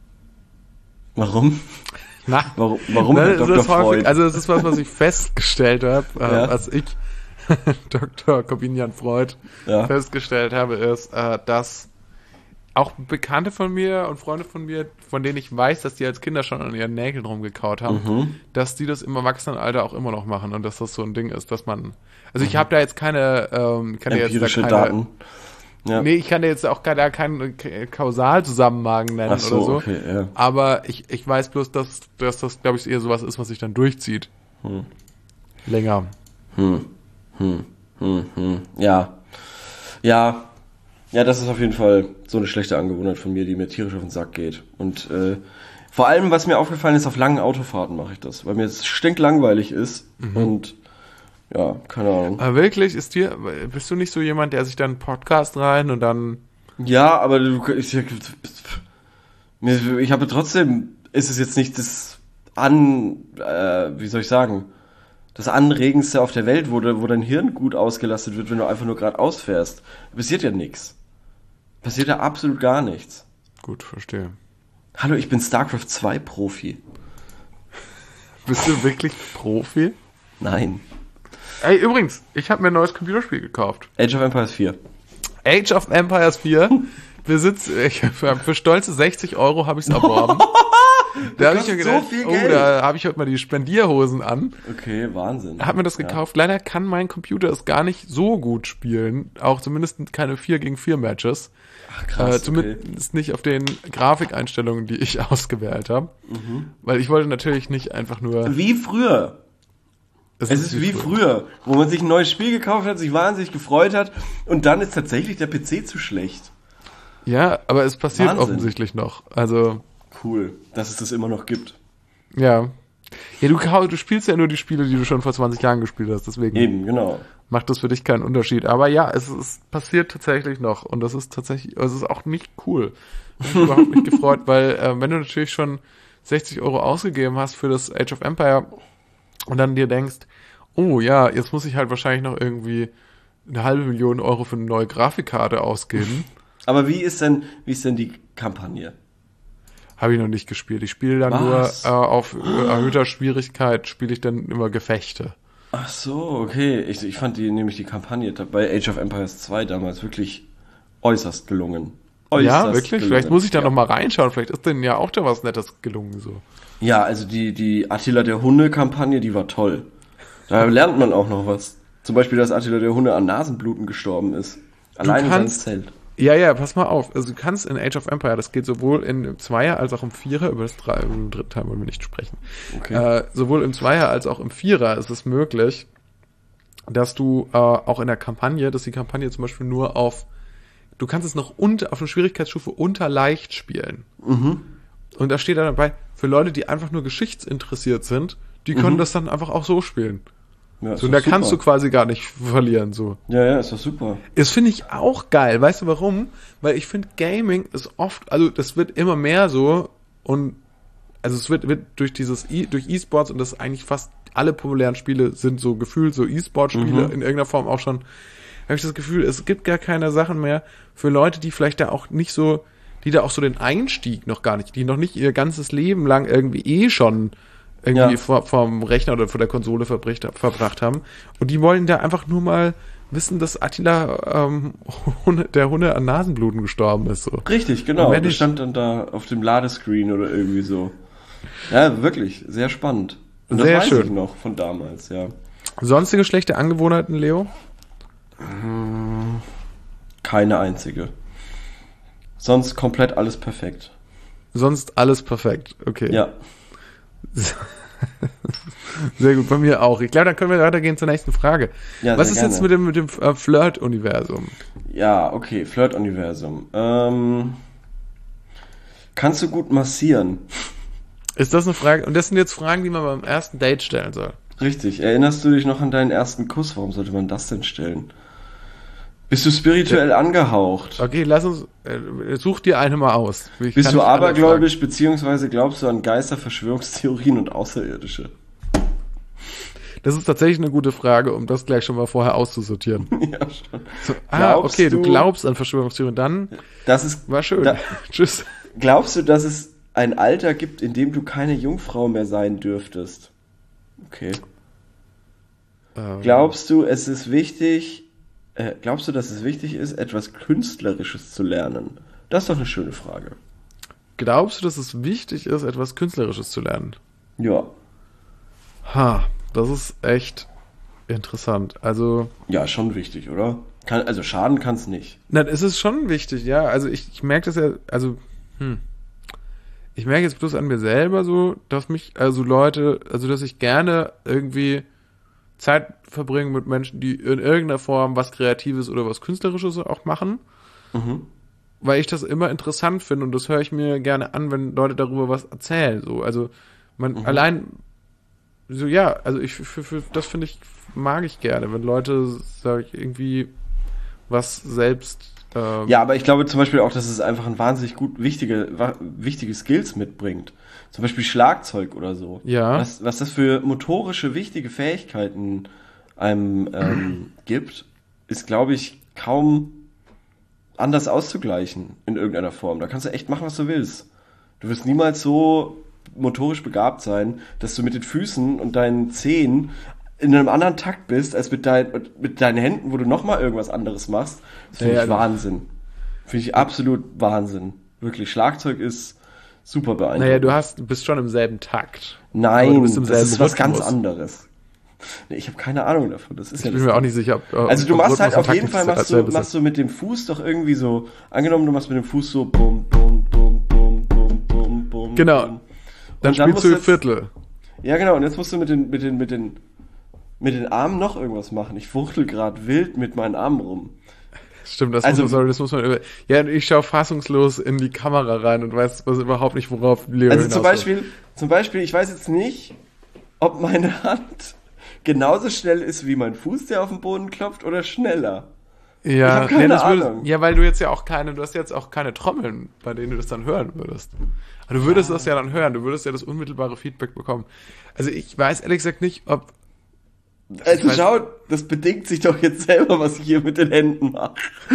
Warum? Na, Warum, warum ne, Herr das Doktor ist häufig, Freud? also das ist was, was ich festgestellt habe, äh, Ja. als ich Doktor Corbinian Freud Ja. festgestellt habe, ist, äh, dass auch Bekannte von mir und Freunde von mir, von denen ich weiß, dass die als Kinder schon an ihren Nägeln rumgekaut haben, Mhm. dass die das im Erwachsenenalter auch immer noch machen und dass das so ein Ding ist, dass man, also ich Mhm. habe da jetzt keine, ähm, kann dir jetzt da Empirische keine, Daten. Ja. nee, ich kann dir jetzt auch gar, da keinen K- Kausalzusammenhang nennen Ach so, oder so, okay, ja. aber ich, ich weiß bloß, dass, dass das, glaube ich, eher sowas ist, was sich dann durchzieht. Hm. Länger. Hm. Hm. Hm. Hm. Ja. Ja, ja, das ist auf jeden Fall so eine schlechte Angewohnheit von mir, die mir tierisch auf den Sack geht. Und äh, vor allem, was mir aufgefallen ist, auf langen Autofahrten mache ich das, weil mir es stinklangweilig ist Mhm. und ja, keine Ahnung. Aber wirklich, ist dir, bist du nicht so jemand, der sich dann einen Podcast rein und dann, Ja, aber du, ich, mir- ich habe trotzdem, ist es jetzt nicht das an, äh, wie soll ich sagen, das Anregendste auf der Welt, wo, de- wo dein Hirn gut ausgelastet wird, wenn du einfach nur geradeaus fährst. Passiert ja nichts. Passiert ja absolut gar nichts. gut, verstehe. Hallo, ich bin StarCraft zwei Profi. Bist du wirklich Profi? Nein. Ey, übrigens, ich habe mir ein neues Computerspiel gekauft. Age of Empires vier. Age of Empires vier. Besitz, ich, für, für stolze sechzig Euro habe ich es erworben. Da habe ich mir kostet so gedacht, viel oh, Geld. da habe ich heute mal die Spendierhosen an. Okay, Wahnsinn. Hab mir das gekauft. Leider kann mein Computer es gar nicht so gut spielen. Auch zumindest keine vier gegen vier Matches. Ach, krass, äh, okay. zumindest nicht auf den Grafikeinstellungen, die ich ausgewählt habe. Mhm. Weil ich wollte natürlich nicht einfach nur... Wie früher. Es ist wie früher, wo man sich ein neues Spiel gekauft hat, sich wahnsinnig gefreut hat und dann ist tatsächlich der P C zu schlecht. Ja, aber es passiert Wahnsinn. offensichtlich noch. Also, Cool, dass es das immer noch gibt. ja. Ja, du, kau- du spielst ja nur die Spiele, die du schon vor zwanzig Jahren gespielt hast. Deswegen Eben, genau. macht das für dich keinen Unterschied. Aber ja, es, es passiert tatsächlich noch. Und das ist tatsächlich, also es ist auch nicht cool. Ich habe mich überhaupt nicht gefreut, weil äh, wenn du natürlich schon sechzig Euro ausgegeben hast für das Age of Empire und dann dir denkst, oh ja, jetzt muss ich halt wahrscheinlich noch irgendwie eine halbe Million Euro für eine neue Grafikkarte ausgeben. Aber wie ist denn, wie ist denn die Kampagne? Habe ich noch nicht gespielt. Ich spiele dann Was? nur äh, auf äh, erhöhter Schwierigkeit, spiele ich dann immer Gefechte. Ach so, okay. Ich, ich fand die nämlich die Kampagne bei Age of Empires zwei damals wirklich äußerst gelungen. Äußerst Ja, wirklich? gelungen. Vielleicht muss ich da ja. noch mal reinschauen. Vielleicht ist denen ja auch da was Nettes gelungen so. Ja, also die, die Attila der Hunde-Kampagne, die war toll. Da lernt man auch noch was. Zum Beispiel, dass Attila der Hunde an Nasenbluten gestorben ist. Allein in seinem kannst- Zelt. Ja, ja, pass mal auf. Also du kannst in Age of Empire, das geht sowohl in Zweier als auch im Vierer, über das Drei, über den dritten Teil wollen wir nicht sprechen. Okay. Äh, sowohl im Zweier als auch im Vierer ist es möglich, dass du äh, auch in der Kampagne, dass die Kampagne zum Beispiel nur auf, du kannst es noch unter, auf eine Schwierigkeitsstufe unter leicht spielen. Mhm. Und da steht dann dabei, für Leute, die einfach nur geschichtsinteressiert sind, die können das dann einfach auch so spielen. Ja, ist So, und doch da kannst du super. quasi gar nicht verlieren, so. Ja, ja, ist doch super. Das finde ich auch geil. Weißt du warum? Weil ich finde, Gaming ist oft, also das wird immer mehr so und also es wird, wird durch dieses e, durch E-Sports und das eigentlich fast alle populären Spiele sind so gefühlt so E-Sport-Spiele Mhm. in irgendeiner Form auch schon, habe ich das Gefühl, es gibt gar keine Sachen mehr für Leute, die vielleicht da auch nicht so, die da auch so den Einstieg noch gar nicht, die noch nicht ihr ganzes Leben lang irgendwie eh schon irgendwie Ja. vor, vom Rechner oder vor der Konsole verbricht, verbracht haben. Und die wollen da einfach nur mal wissen, dass Attila ähm, Hunde, der Hunde an Nasenbluten gestorben ist. So. Richtig, genau. Und wenn Das ich- stand dann da auf dem Ladescreen oder irgendwie so. Ja, wirklich, sehr spannend. Und das Sehr weiß schön. ich noch von damals, ja. Sonstige schlechte Angewohnheiten, Leo? Keine einzige. Sonst komplett alles perfekt. Sonst alles perfekt. Okay. Ja. Sehr gut, bei mir auch. Ich glaube, dann können wir weitergehen zur nächsten Frage. Ja, Was sehr ist jetzt mit gerne. dem, mit dem äh, Flirt-Universum? Ja, okay, Flirt-Universum. Ähm, kannst du gut massieren? Ist das eine Frage? Und das sind jetzt Fragen, die man beim ersten Date stellen soll. Richtig. Erinnerst du dich noch an deinen ersten Kuss? Warum sollte man das denn stellen? Bist du spirituell angehaucht? Okay, lass uns, äh, such dir eine mal aus. Ich Bist kann du nicht alle abergläubisch, beziehungsweise glaubst du an Geister, Verschwörungstheorien und Außerirdische? fragen. Das ist tatsächlich eine gute Frage, um das gleich schon mal vorher auszusortieren. Ja, schon. So, ah, Glaubst okay, du, du- glaubst an Verschwörungstheorien, dann Das ist, war schön. Da- Tschüss. glaubst du, dass es ein Alter gibt, in dem du keine Jungfrau mehr sein dürftest? Okay. Ähm, Glaubst du, es ist wichtig, äh, glaubst du, dass es wichtig ist, etwas Künstlerisches zu lernen? Das ist doch eine schöne Frage. glaubst du, dass es wichtig ist, etwas Künstlerisches zu lernen? Ja. Ha, das ist echt interessant. Also, Ja, schon wichtig, oder? Kann, also schaden kann es nicht. na, es ist schon wichtig, ja. Also ich, ich merke das ja, also, hm. Ich merke jetzt bloß an mir selber so, dass mich, also Leute, also dass ich gerne irgendwie Zeit verbringen mit Menschen, die in irgendeiner Form was Kreatives oder was Künstlerisches auch machen. Mhm. Weil ich das immer interessant finde und das höre ich mir gerne an, wenn Leute darüber was erzählen. So, also man Mhm. allein so ja, also ich für, für, das finde ich mag ich gerne, wenn Leute, sag ich, irgendwie was selbst ähm, Ja, aber ich glaube zum Beispiel auch, dass es einfach ein wahnsinnig gut wichtige, wa- wichtige Skills mitbringt. Zum Beispiel Schlagzeug oder so. Ja. Was, was das für motorische, wichtige Fähigkeiten einem ähm, gibt, ist, glaube ich, kaum anders auszugleichen in irgendeiner Form. Da kannst du echt machen, was du willst. Du wirst niemals so motorisch begabt sein, dass du mit den Füßen und deinen Zehen in einem anderen Takt bist, als mit, dein, mit deinen Händen, wo du nochmal irgendwas anderes machst. Das finde Ja, ich ja. Wahnsinn. Finde ich absolut Wahnsinn. Wirklich, Schlagzeug ist super beeindruckend. naja, du hast, du bist schon im selben Takt. Aber Nein, du bist im das selben ist was ganz Rhythmus. anderes. Nee, ich habe keine Ahnung davon. Das ist Ich ja bin das mir auch Ding. nicht sicher, ob ob Also du ob machst halt Rhythmus und auf Takt jeden nicht Fall, machst du, dasselbe machst sind. du mit dem Fuß doch irgendwie so, angenommen du machst mit dem Fuß so bum, bum, bum, bum, bum, bum, bum. Genau. bum. Dann Und spielst musst du jetzt- Viertel. Ja genau, und jetzt musst du mit den, mit den, mit den, mit den Armen noch irgendwas machen. Ich fuchtel gerade wild mit meinen Armen rum. Stimmt, das, Also- muss man, sorry, das muss man über. Ja, ich schaue fassungslos in die Kamera rein und weiß, weiß überhaupt nicht, worauf Leo Also zum hinaus will. Beispiel, zum Beispiel, ich weiß jetzt nicht, ob meine Hand genauso schnell ist wie mein Fuß, der auf den Boden klopft, oder schneller. Ich Ja, hab keine das würdest, Ahnung. ja, weil du jetzt ja auch keine, du hast jetzt auch keine Trommeln, bei denen du das dann hören würdest. Aber du würdest das ja dann hören, du würdest ja das unmittelbare Feedback bekommen. Also ich weiß ehrlich gesagt nicht, ob. Also weiß- schau, das bedingt sich doch jetzt selber, was ich hier mit den Händen mache.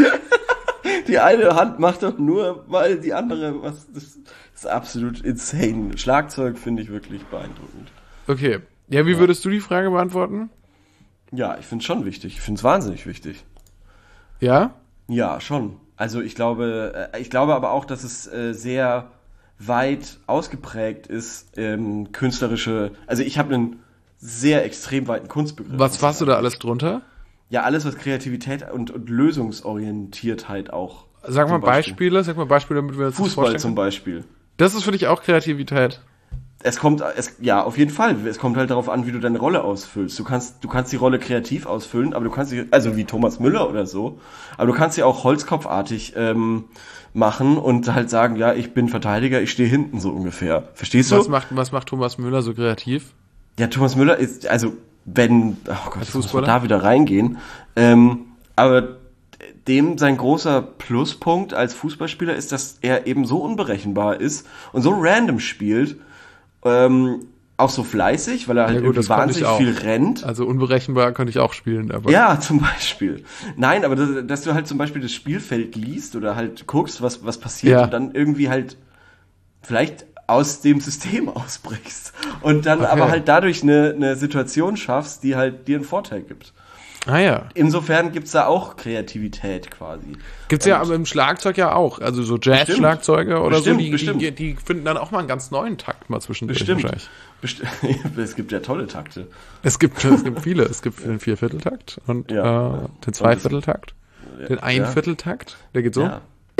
Die eine Hand macht doch nur, weil die andere, was, das ist absolut insane. Schlagzeug finde ich wirklich beeindruckend. Okay. Ja, wie würdest du die Frage beantworten? Ja, ich finde es schon wichtig. Ich finde es wahnsinnig wichtig. Ja? Ja, schon. Also ich glaube, äh, ich glaube aber auch, dass es äh, sehr weit ausgeprägt ist, ähm, künstlerische, also ich habe einen sehr extrem weiten Kunstbegriff. Was fasst du da alles drunter? Ja, alles, was Kreativität und, und Lösungsorientiertheit auch. Sag mal zum Beispiel. Beispiele, sag mal Beispiele, damit wir uns das Fußball vorstellen zum können. Beispiel. Das ist für dich auch Kreativität. Es kommt, es, ja, auf jeden Fall. Es kommt halt darauf an, wie du deine Rolle ausfüllst. Du kannst, du kannst die Rolle kreativ ausfüllen, aber du kannst sie, also wie Thomas Müller oder so, aber du kannst sie auch holzkopfartig ähm, machen und halt sagen, ja, ich bin Verteidiger, ich stehe hinten so ungefähr. Verstehst du? Was macht, was macht Thomas Müller so kreativ? Ja, Thomas Müller ist, also wenn, oh Gott, jetzt muss man Fußballer? da wieder reingehen, ähm, aber dem sein großer Pluspunkt als Fußballspieler ist, dass er eben so unberechenbar ist und so random spielt, ähm, auch so fleißig, weil er halt Ja gut, irgendwie das konnte ich wahnsinnig auch. viel rennt. Also unberechenbar könnte ich auch spielen, aber. Ja, zum Beispiel. Nein, aber das, dass du halt zum Beispiel das Spielfeld liest oder halt guckst, was, was passiert Ja. und dann irgendwie halt vielleicht aus dem System ausbrichst und dann Okay. aber halt dadurch eine, eine Situation schaffst, die halt dir einen Vorteil gibt. Ah ja. Insofern gibt's da auch Kreativität quasi. Gibt's ja aber im Schlagzeug ja auch. Also so Jazz-Schlagzeuge oder Bestimmt, so, die, bestimmt. die, die finden dann auch mal einen ganz neuen Takt mal zwischendurch Bestimmt. wahrscheinlich. Best es gibt ja tolle Takte. Es gibt, es gibt viele. Es gibt den Viervierteltakt und Ja. äh, den Zweivierteltakt, den Einvierteltakt. Der geht so. Ja.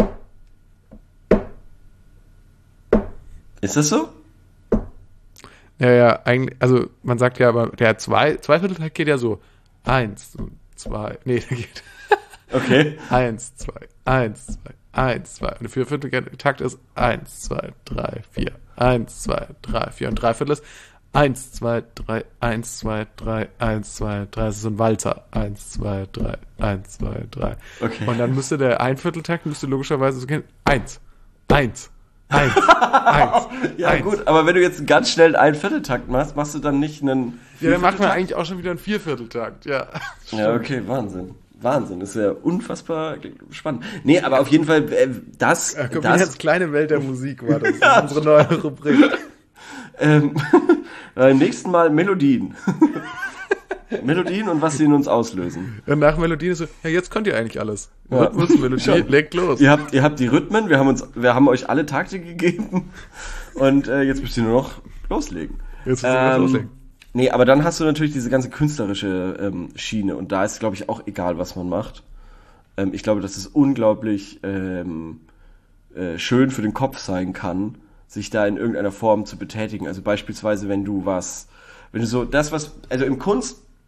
Ist das so? Ja, ja, eigentlich, also man sagt ja, aber der zwei, Zweivierteltakt geht ja so. Eins, zwei, nee, der geht Okay. eins, zwei, eins, zwei, eins, zwei. Und der Viervierteltakt ist eins, zwei, drei, vier. Eins, zwei, drei, vier. Und Dreiviertel ist eins, zwei, drei, eins, zwei, drei, eins, zwei, drei. Das ist ein Walzer. Eins, zwei, drei, eins, zwei, drei. Okay. Und dann müsste der Einvierteltakt müsste logischerweise so gehen. Eins, eins, eins, eins. Ja, eins. gut, aber wenn du jetzt ganz schnell einen Vierteltakt machst, machst du dann nicht einen. Ja, dann macht man Viervierteltakt? eigentlich auch schon wieder einen Viervierteltakt, ja. Ja, okay, Wahnsinn. Wahnsinn, das ist ja unfassbar spannend. Nee, aber auf jeden Fall, äh, das, Ja, komm, das, jetzt kleine Welt der Musik war das. Das ist unsere neue Rubrik. ähm, beim nächsten Mal Melodien. Melodien und was sie in uns auslösen. Und nach Melodien ist so, ja, jetzt könnt ihr eigentlich alles. Ja. Rhythmus, Melodie, Schon. legt los. Ihr habt, ihr habt die Rhythmen, wir haben uns, wir haben euch alle Takte gegeben und äh, jetzt müsst ihr nur noch loslegen. Jetzt müssen wir loslegen. Nee, aber dann hast du natürlich diese ganze künstlerische ähm, Schiene und da ist, glaube ich, auch egal, was man macht. Ähm, ich glaube, dass es unglaublich ähm, äh, schön für den Kopf sein kann, sich da in irgendeiner Form zu betätigen. Also beispielsweise, wenn du was, wenn du so das, was, also im Kunst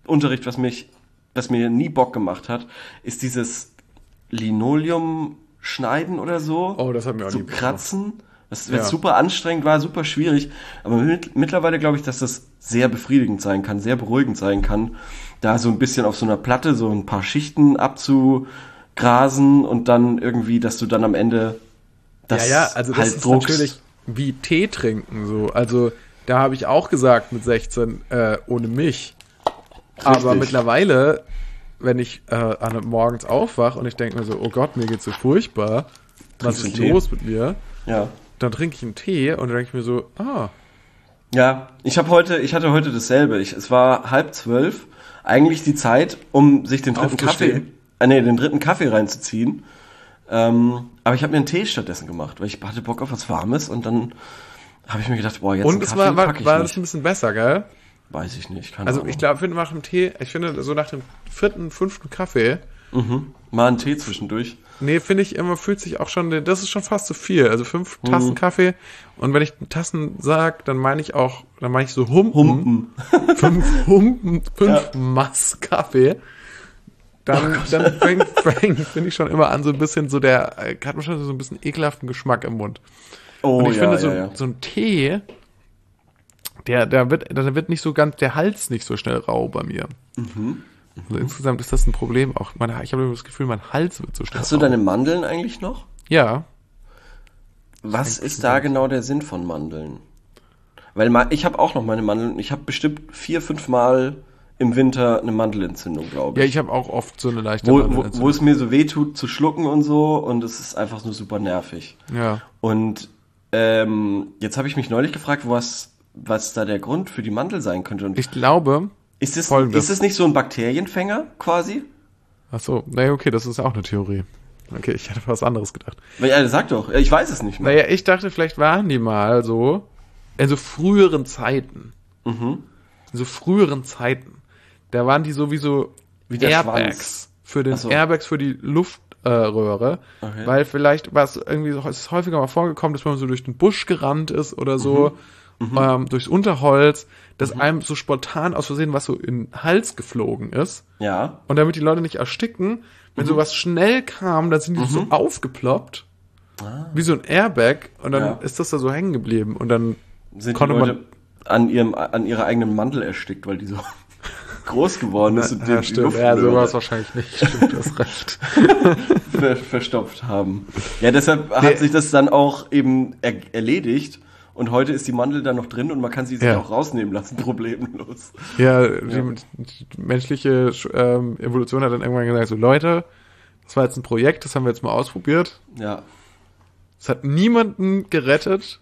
Unterricht, was mich, was mir nie Bock gemacht hat, ist dieses Linoleum schneiden oder so. Oh, das hat mir auch so nie Bock kratzen. Das Ja. super anstrengend war, super schwierig. Aber mit, mittlerweile glaube ich, dass das sehr befriedigend sein kann, sehr beruhigend sein kann, da so ein bisschen auf so einer Platte so ein paar Schichten abzugrasen und dann irgendwie, dass du dann am Ende das ja, ja, also das halt ist druckst. natürlich wie Tee trinken so. Also da habe ich auch gesagt mit sechzehn, äh, ohne mich. Aber Richtig. mittlerweile, wenn ich äh, an, morgens aufwache und ich denke mir so, oh Gott, mir geht's so furchtbar, was Trinkst du ist einen Tee? los mit mir? Ja. Dann trinke ich einen Tee und dann denke ich mir so, ah, Ja, ich habe heute, ich hatte heute dasselbe. Ich, es war halb zwölf, eigentlich die Zeit, um sich den dritten Kaffee, Aufzustehen. äh, nee, den dritten Kaffee reinzuziehen. Ähm, aber ich habe mir einen Tee stattdessen gemacht, weil ich hatte Bock auf was Warmes und dann habe ich mir gedacht, boah, jetzt und einen es Kaffee war, war, pack ich war nicht. das ein bisschen besser, gell? Weiß ich nicht, keine Also Ahnung. ich glaube, finde nach dem Tee, ich finde so nach dem vierten, fünften Kaffee, Mhm. Mal einen Tee zwischendurch. nee, finde ich immer, fühlt sich auch schon, das ist schon fast zu viel. Also fünf Mhm. Tassen Kaffee und wenn ich Tassen sag, dann meine ich auch, dann meine ich so Humpen. Humpen. Fünf Humpen, fünf Ja. Mass Kaffee. Dann, dann fängt, fängt finde ich schon immer an, so ein bisschen so der, äh, hat man schon so ein bisschen ekelhaften Geschmack im Mund. Oh, Und ich ja, finde, so, ja, ja. so ein Tee, der, der wird, der wird nicht so ganz, der Hals nicht so schnell rau bei mir. Mhm. Also insgesamt ist das ein Problem auch. Mein, ich habe immer das Gefühl, mein Hals wird so schnell Hast du rau. deine Mandeln eigentlich noch? Ja. Was ist da genau der Sinn von Mandeln? Weil ma- ich habe auch noch meine Mandeln. Ich habe bestimmt vier, fünf Mal im Winter eine Mandelentzündung, glaube Ja, ich. ich habe auch oft so eine leichte wo, wo, Mandelentzündung. wo es mir so weh tut zu schlucken und so und es ist einfach nur super nervig. Ja. Und ähm, jetzt habe ich mich neulich gefragt, was, was da der Grund für die Mandel sein könnte. Und Ich glaube, ist es, Folgendes. ist es nicht so ein Bakterienfänger quasi? ach so, naja, okay, das ist auch eine Theorie. Okay, ich hatte was anderes gedacht. Weil, ja, sag doch, ich weiß es nicht mehr. Naja, ich dachte, vielleicht waren die mal so, in so früheren Zeiten, Mhm. in so früheren Zeiten, da waren die sowieso Wie der Airbags Schwanz. für den Ach so. Airbags für die Luftröhre, Okay. weil vielleicht war es irgendwie so, es ist häufiger mal vorgekommen, dass man so durch den Busch gerannt ist oder so, Mhm. ähm, durchs Unterholz, dass einem so spontan aus Versehen was so in den Hals geflogen ist. Ja. Und damit die Leute nicht ersticken, wenn Mhm. sowas schnell kam, dann sind die so aufgeploppt, wie so ein Airbag, und dann Ja. ist das da so hängen geblieben. Und dann Sind die konnte Leute man. an ihrem an ihrer eigenen Mandel erstickt, weil die so groß geworden ist und Ja, die, die stimmt, ja, Luftröhre sowas wahrscheinlich nicht. Stimmt, du hast recht. ver verstopft haben. Ja, deshalb Nee. hat sich das dann auch eben er erledigt und heute ist die Mandel da noch drin und man kann sie sich Ja. auch rausnehmen lassen, problemlos. Ja, die, die menschliche ähm, Evolution hat dann irgendwann gesagt, so Leute, das war jetzt ein Projekt, das haben wir jetzt mal ausprobiert. Ja. Es hat niemanden gerettet.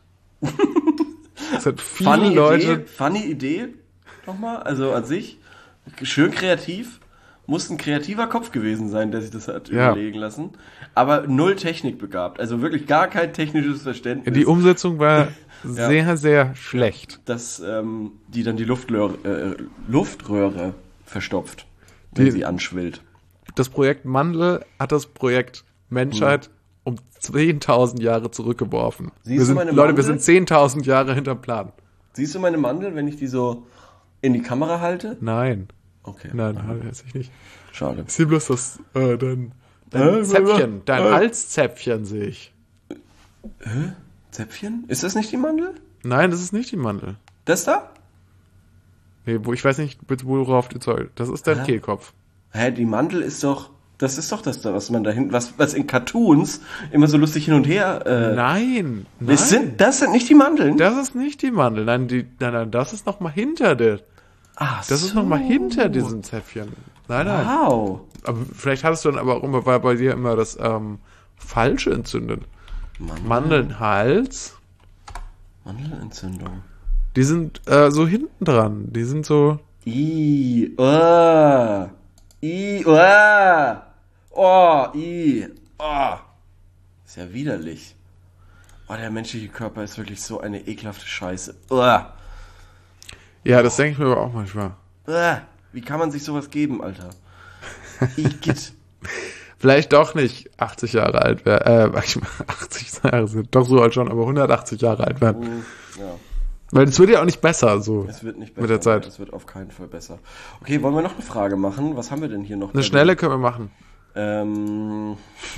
Es hat viele Funny Leute. Idee, funny Idee nochmal, also an sich schön kreativ. Muss ein kreativer Kopf gewesen sein, der sich das hat Ja. überlegen lassen. Aber null Technik begabt. Also wirklich gar kein technisches Verständnis. Die Umsetzung war Ja. sehr, sehr schlecht. dass ähm, die dann die Luftröhre, äh, Luftröhre verstopft, wenn Die- sie anschwillt. Das Projekt Mandel hat das Projekt Menschheit um zehntausend Jahre zurückgeworfen. Siehst wir du sind, meine Leute, wir Mandel? sind zehntausend Jahre hinterm Plan. Siehst du meine Mandel, wenn ich die so in die Kamera halte? Nein, Okay. nein, nein, weiß ich nicht. Schade. Ich sehe bloß das, äh, dein, Äh, dein Zäpfchen, dein äh. Halszäpfchen sehe ich. Zäpfchen? Ist das nicht die Mandel? Nein, das ist nicht die Mandel. Das da? Nee, wo, ich weiß nicht, worauf du zollst. Das ist dein Hä? Kehlkopf. Hä, die Mandel ist doch, das ist doch das da, was man da hinten, was, was in Cartoons immer so lustig hin und her, äh, Nein, nein. das sind, das sind nicht die Mandeln? Das ist nicht die Mandel. Nein, die, nein, nein, das ist noch mal hinter dir. Ach Das ist so. noch mal hinter diesem Zäpfchen. Nein, nein. Wow. Aber vielleicht hattest du dann aber auch immer, weil bei dir immer das ähm, Falsche entzündet. Mandel. Mandeln, Hals, Mandelentzündung. die sind äh, so hinten dran. Die sind so. I, oh, I, oh, oh, I, oh. Ist ja widerlich. Oh, der menschliche Körper ist wirklich so eine ekelhafte Scheiße. Oh, Ja, das denke ich mir aber auch manchmal. oh. Wie kann man sich sowas geben, Alter? Igitt. Vielleicht doch nicht achtzig Jahre alt werden. Äh, achtzig Jahre sind doch so alt schon, aber hundertachtzig Jahre alt werden. Ja. Weil es wird ja auch nicht besser, so. Es wird nicht besser. Mit der Zeit. Es wird auf keinen Fall besser. Okay, wollen wir noch eine Frage machen? Was haben wir denn hier noch? Eine schnelle können wir machen. Ähm...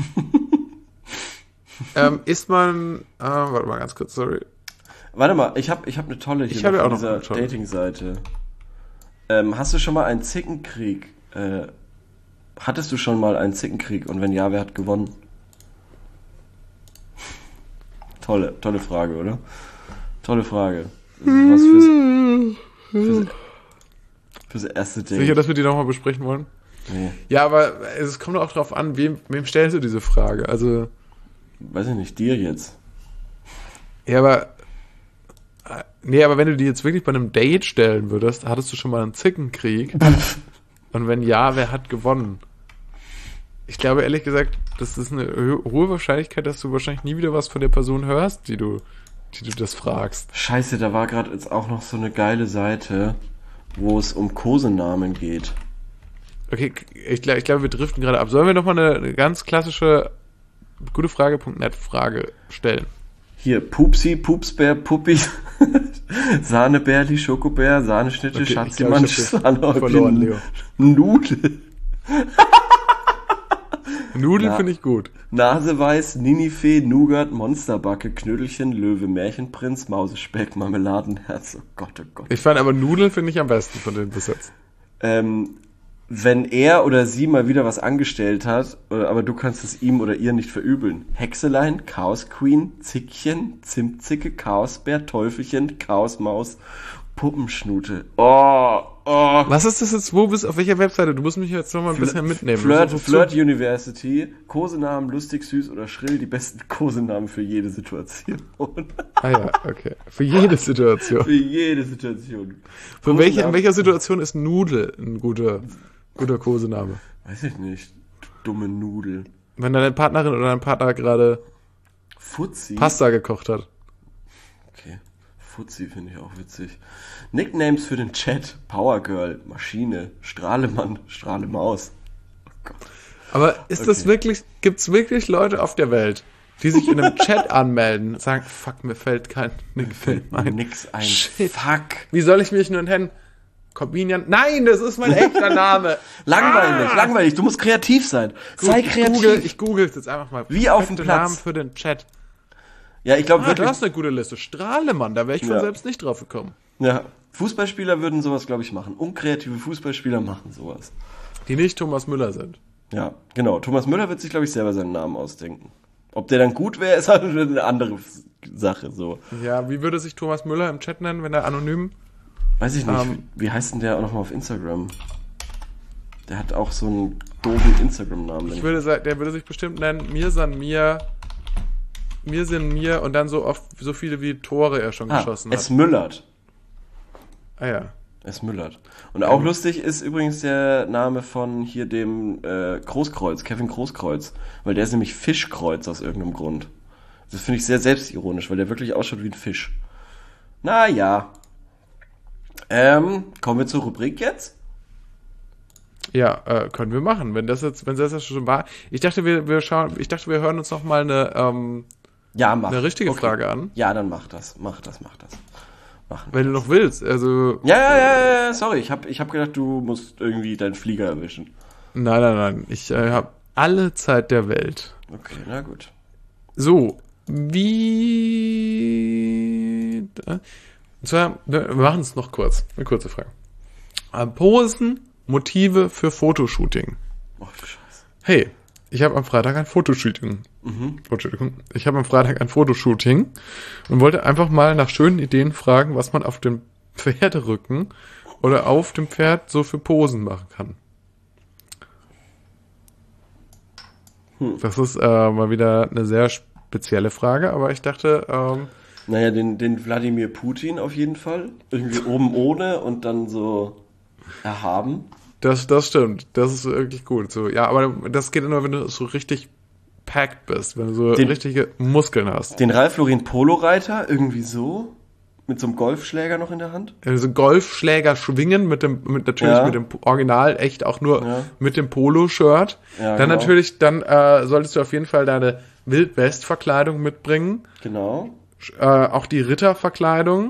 ähm, ist man, äh, warte mal ganz kurz, sorry. Warte mal, ich habe ich hab eine tolle hier Ich habe ja auch von noch dieser eine tolle. Dating-Seite. Ähm, hast du schon mal einen Zickenkrieg? Äh, hattest du schon mal einen Zickenkrieg? Und wenn ja, wer hat gewonnen? Tolle, tolle Frage, oder? Tolle Frage. Das ist was fürs, fürs, fürs erste Date. Sicher, dass wir die nochmal besprechen wollen? Nee, Ja, aber es kommt auch drauf an, wem, wem stellst du diese Frage? Also, weiß ich nicht, dir jetzt. ja, aber, äh, nee, aber wenn du die jetzt wirklich bei einem Date stellen würdest, hattest du schon mal einen Zickenkrieg? Und wenn ja, wer hat gewonnen? Ich glaube, ehrlich gesagt, das ist eine hö- hohe Wahrscheinlichkeit, dass du wahrscheinlich nie wieder was von der Person hörst, die du, die du das fragst. Scheiße, da war gerade jetzt auch noch so eine geile Seite, wo es um Kosenamen geht. Okay, ich, glaub- ich glaube, wir driften gerade ab. Sollen wir nochmal eine, eine ganz klassische gutefrage punkt net Frage stellen? Hier, Pupsi, Pupsbär, Puppi, Sahnebärli, Schokobär, Sahneschnitte, Okay, ich Schatzimann, glaub, ich hab Sahne, verloren, Leo. Nudel, Nudeln Ja. finde ich gut. Naseweiß, Ninifee, Nougat, Monsterbacke, Knödelchen, Löwe, Märchenprinz, Mausespeck, Marmeladenherz, oh Gott, oh Gott. Ich fand aber Nudeln finde ich am besten von den bis jetzt. Ähm, wenn er oder sie mal wieder was angestellt hat, äh, aber du kannst es ihm oder ihr nicht verübeln. Hexelein, Chaos Queen, Zickchen, Zimtzicke, Chaosbär, Teufelchen, Chaosmaus, Puppenschnute. Oh, oh. Was ist das jetzt? Wo bist du? Auf welcher Webseite? Du musst mich jetzt noch mal ein bisschen mitnehmen. Flirt, So- so- Flirt University, Kosenamen, lustig, süß oder schrill, die besten Kosenamen für jede Situation. Ah ja, okay. Für jede Situation. Für jede Situation. Für welche, in Kosenamen- welcher Situation ist Nudel ein guter, guter Kosename? Weiß ich nicht. Du dumme Nudel. Wenn deine Partnerin oder dein Partner gerade Fuzzi. Pasta gekocht hat. Okay. Fuzzi finde ich auch witzig. Nicknames für den Chat. Powergirl, Maschine, Strahlemann, Strahlemaus. Oh Gott. Aber ist das Okay. wirklich, gibt's wirklich Leute auf der Welt, die sich in einem Chat anmelden und sagen, fuck, mir fällt kein Nickname ein. Nix ein. Shit. Fuck. Wie soll ich mich nur nennen? Corbinian? Nein, das ist mein echter Name. Langweilig, Ah! langweilig. Du musst kreativ sein. Sei Gut, kreativ. Ich google, ich google jetzt einfach mal. Wie auf dem Perfekte Platz. Namen für den Chat. Ja, ich glaube Ah, du wirklich. hast eine gute Liste. Strahlemann, da wäre ich von Ja. selbst nicht drauf gekommen. Ja, Fußballspieler würden sowas, glaube ich, machen. Unkreative Fußballspieler machen sowas. Die nicht Thomas Müller sind. Ja, genau. Thomas Müller wird sich, glaube ich, selber seinen Namen ausdenken. Ob der dann gut wäre, ist halt eine andere Sache. So, Ja, wie würde sich Thomas Müller im Chat nennen, wenn er anonym? weiß ich nicht. Ähm. Wie heißt denn der auch nochmal auf Instagram? Der hat auch so einen doofen Instagram-Namen. Ich würde sagen, der würde sich bestimmt nennen, mir san mir, mir sind mir und dann so oft so viele wie Tore er schon ah, geschossen es hat. Müllert. Ah ja. Es Müllert. Und auch lustig ist übrigens der Name von hier dem äh, Großkreuz, Kevin Großkreuz. Weil der ist nämlich Fischkreuz aus irgendeinem Grund. Das finde ich sehr selbstironisch, weil der wirklich ausschaut wie ein Fisch. Naja. Ähm, kommen wir zur Rubrik jetzt? Ja, äh, können wir machen, wenn das jetzt, wenn das jetzt schon war. Ich dachte, wir, wir schauen, ich dachte, wir hören uns noch mal eine, ähm, Ja, mach. eine richtige Okay. Frage an, Ja, dann mach das, mach das, mach das. Machen. wenn du noch willst. Also, Ja, ja, ja, ja, sorry, ich hab, ich hab gedacht, du musst irgendwie deinen Flieger erwischen. nein, nein, nein, ich äh, habe alle Zeit der Welt. Okay, na gut. So, wie... Und zwar, wir machen es noch kurz, eine kurze Frage. Äh, Posen, Motive für Fotoshooting. Oh, Scheiße. Hey, ich habe am Freitag ein Fotoshooting. Mhm. Entschuldigung. Ich habe am Freitag ein Fotoshooting und wollte einfach mal nach schönen Ideen fragen, was man auf dem Pferderücken oder auf dem Pferd so für Posen machen kann. Hm. Das ist äh, mal wieder eine sehr spezielle Frage, aber ich dachte, ähm, Naja, den, den Wladimir Putin auf jeden Fall. Irgendwie oben ohne und dann so erhaben. das, das stimmt. Das ist wirklich gut. So, ja, aber das geht nur, wenn du so richtig packed bist, wenn du so Den- richtige Muskeln hast. Den Ralf Lauren Polo-Reiter, irgendwie so. Mit so einem Golfschläger noch in der Hand. Also Golfschläger schwingen mit dem, mit natürlich Ja. mit dem Original, echt auch nur Ja. mit dem Polo-Shirt. Ja, dann genau. natürlich, dann äh, solltest du auf jeden Fall deine Wildwest-Verkleidung mitbringen. Genau. Äh, auch die Ritterverkleidung.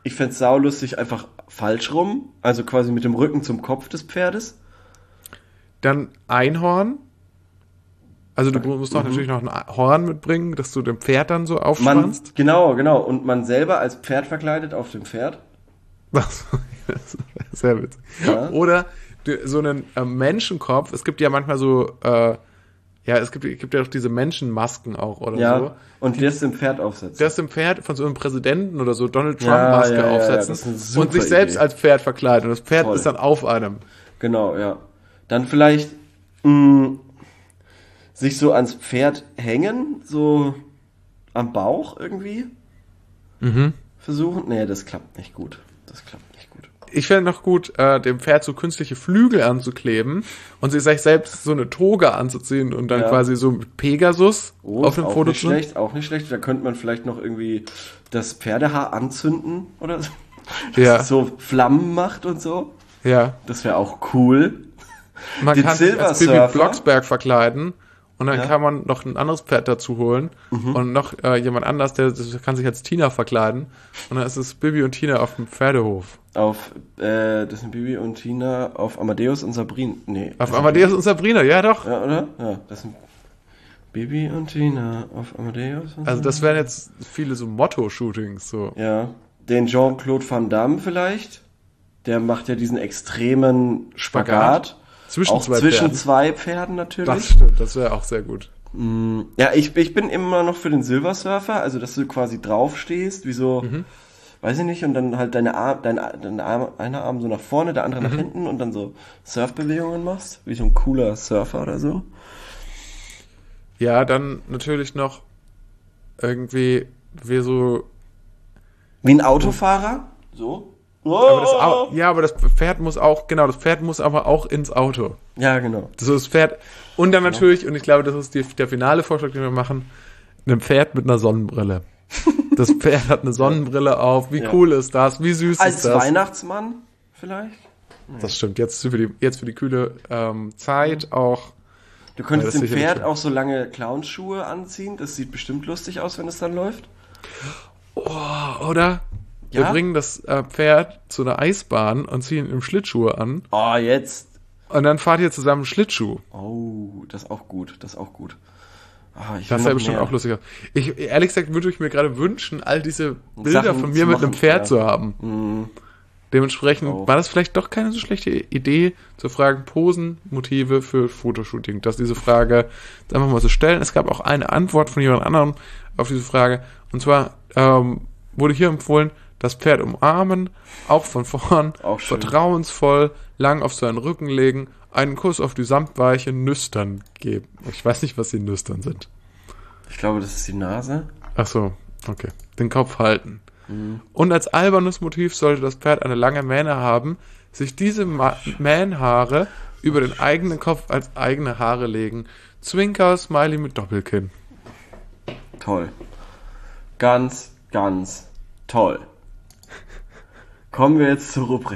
Ich fänd's saulustig, einfach falsch rum, also quasi mit dem Rücken zum Kopf des Pferdes. Dann Einhorn. Also du musst doch Mhm. natürlich noch ein Horn mitbringen, dass du dem Pferd dann so Man, aufspannst. genau, genau. Und man selber als Pferd verkleidet auf dem Pferd. Das das wäre sehr witzig. Ja. Oder du- so einen äh, Menschenkopf. Es gibt ja manchmal so, äh, ja, es gibt, es gibt ja auch diese Menschenmasken auch oder Ja. so. Und das dem Pferd aufsetzen. Das dem Pferd von so einem Präsidenten oder so Donald Ja, Trump-Maske ja, ja, ja, aufsetzen das ist eine super und sich selbst Idee. als Pferd verkleiden. Und das Pferd Toll. ist dann auf einem. Genau, ja. Dann vielleicht mh, sich so ans Pferd hängen, so am Bauch irgendwie Mhm. versuchen. Nee, das klappt nicht gut. Das klappt nicht gut. Ich fände noch gut, äh, dem Pferd so künstliche Flügel anzukleben und sich selbst so eine Toga anzuziehen und dann Ja. quasi so mit Pegasus Oh, auf dem auch Foto nicht zu. schlecht, auch nicht schlecht. Da könnte man vielleicht noch irgendwie das Pferdehaar anzünden oder so. Dass Ja. es so Flammen macht und so. Ja. Das wäre auch cool. Man Den kann sich als Bibi Silver Surfer. Blocksberg verkleiden und dann Ja. kann man noch ein anderes Pferd dazu holen und noch äh, jemand anders, der das kann sich als Tina verkleiden und dann ist es Bibi und Tina auf dem Pferdehof. Auf, äh, das sind Bibi und Tina auf Amadeus und Sabrina. Nee. Auf das sind Amadeus und Sabrina, ja doch. Ja, oder? Ja, das sind Bibi und Tina auf Amadeus. Und Also das wären jetzt viele so Motto-Shootings so. ja, den Jean-Claude Van Damme vielleicht. Der macht ja diesen extremen Spagat. Spagat. Zwischen Auch zwei zwischen Pferden. zwei Pferden natürlich. Das stimmt, das wäre auch sehr gut. Ja, ich, ich bin immer noch für den Silver-Surfer, also dass du quasi draufstehst, wie so, Mhm. weiß ich nicht, und dann halt deine Arm, dein, dein Arm, einer Arm so nach vorne, der andere Mhm. nach hinten und dann so Surfbewegungen machst, wie so ein cooler Surfer oder so. Ja, dann natürlich noch irgendwie wie so. Wie ein Autofahrer, so. Aber das Au ja, aber das Pferd muss auch, genau, das Pferd muss aber auch ins Auto. Ja, genau. Das ist das Pferd. Und dann natürlich, und ich glaube, das ist die, der finale Vorschlag, den wir machen, ein Pferd mit einer Sonnenbrille. Das Pferd hat eine Sonnenbrille auf. Wie Ja. cool ist das? Wie süß Als ist das? Weihnachtsmann vielleicht? Das stimmt. Jetzt für die, jetzt für die kühle ähm, Zeit auch. Du könntest Ja, das dem ist sicherlich Pferd schön. auch so lange Clownsschuhe anziehen. Das sieht bestimmt lustig aus, wenn es dann läuft. Oh, oder? Wir Ja? bringen das äh, Pferd zu einer Eisbahn und ziehen ihm Schlittschuhe an. Oh, jetzt. Und dann fahrt ihr zusammen Schlittschuh. Oh, das ist auch gut. Das ist auch gut. Ah, ich Das will wäre noch bestimmt mehr. auch lustiger. Ich, ehrlich gesagt, würde ich mir gerade wünschen, all diese Bilder Sachen von mir zu mit einem machen, Pferd ja. zu haben. Mhm. Dementsprechend Auch. war das vielleicht doch keine so schlechte Idee, zu fragen, Posen, Motive für Fotoshooting. Dass diese Frage jetzt einfach mal so stellen. Es gab auch eine Antwort von jemand anderem auf diese Frage. Und zwar ähm, wurde hier empfohlen, das Pferd umarmen, auch von vorn, Auch schön. vertrauensvoll, lang auf seinen Rücken legen, einen Kuss auf die Samtweiche, nüstern geben. Ich weiß nicht, was die nüstern sind. Ich glaube, das ist die Nase. Ach so, okay. Den Kopf halten. Und als albernes Motiv sollte das Pferd eine lange Mähne haben, sich diese Ma Mähnhaare über den eigenen Kopf als eigene Haare legen. Zwinker, Smiley mit Doppelkinn. Toll. Ganz, ganz toll. Kommen wir jetzt zur Rubrik.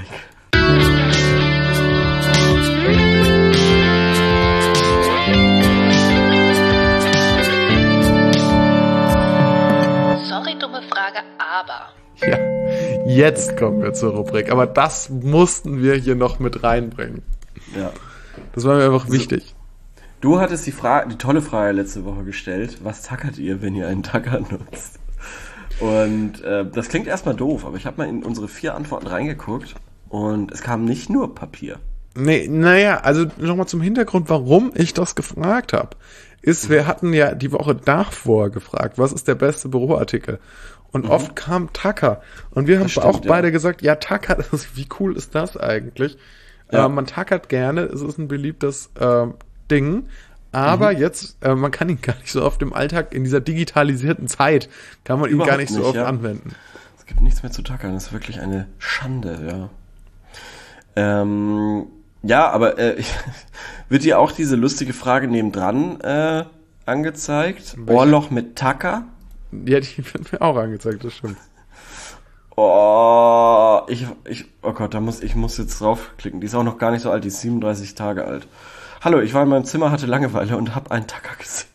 Sorry, dumme Frage, aber. Ja, jetzt kommen wir zur Rubrik. Aber das mussten wir hier noch mit reinbringen. Ja. Das war mir einfach wichtig. Du hattest die Frage, die tolle Frage letzte Woche gestellt. Was tackert ihr, wenn ihr einen Tacker nutzt? Und äh, das klingt erstmal doof, aber ich habe mal in unsere vier Antworten reingeguckt und es kam nicht nur Papier. Nee, naja, also nochmal zum Hintergrund, warum ich das gefragt habe, ist, wir hatten ja die Woche davor gefragt, was ist der beste Büroartikel? Und Mhm. oft kam Tacker. Und wir haben Das stimmt, auch ja. beide gesagt, ja, Tacker, das ist, wie cool ist das eigentlich? Ja. Äh, man tackert gerne, es ist ein beliebtes äh, Ding, aber Mhm. jetzt, äh, man kann ihn gar nicht so oft im Alltag, in dieser digitalisierten Zeit, kann man ihn Überhaupt gar nicht so nicht, oft ja. anwenden. Es gibt nichts mehr zu tackern, das ist wirklich eine Schande, ja. Ähm, ja, aber äh, ich, wird dir auch diese lustige Frage nebendran äh, angezeigt? Welche? Ohrloch mit Tacker? Ja, die wird mir auch angezeigt, das stimmt. Oh, ich, ich, oh Gott, da muss, ich muss jetzt draufklicken. Die ist auch noch gar nicht so alt, die ist siebenunddreißig Tage alt. Hallo, ich war in meinem Zimmer, hatte Langeweile und habe einen Tacker gesehen.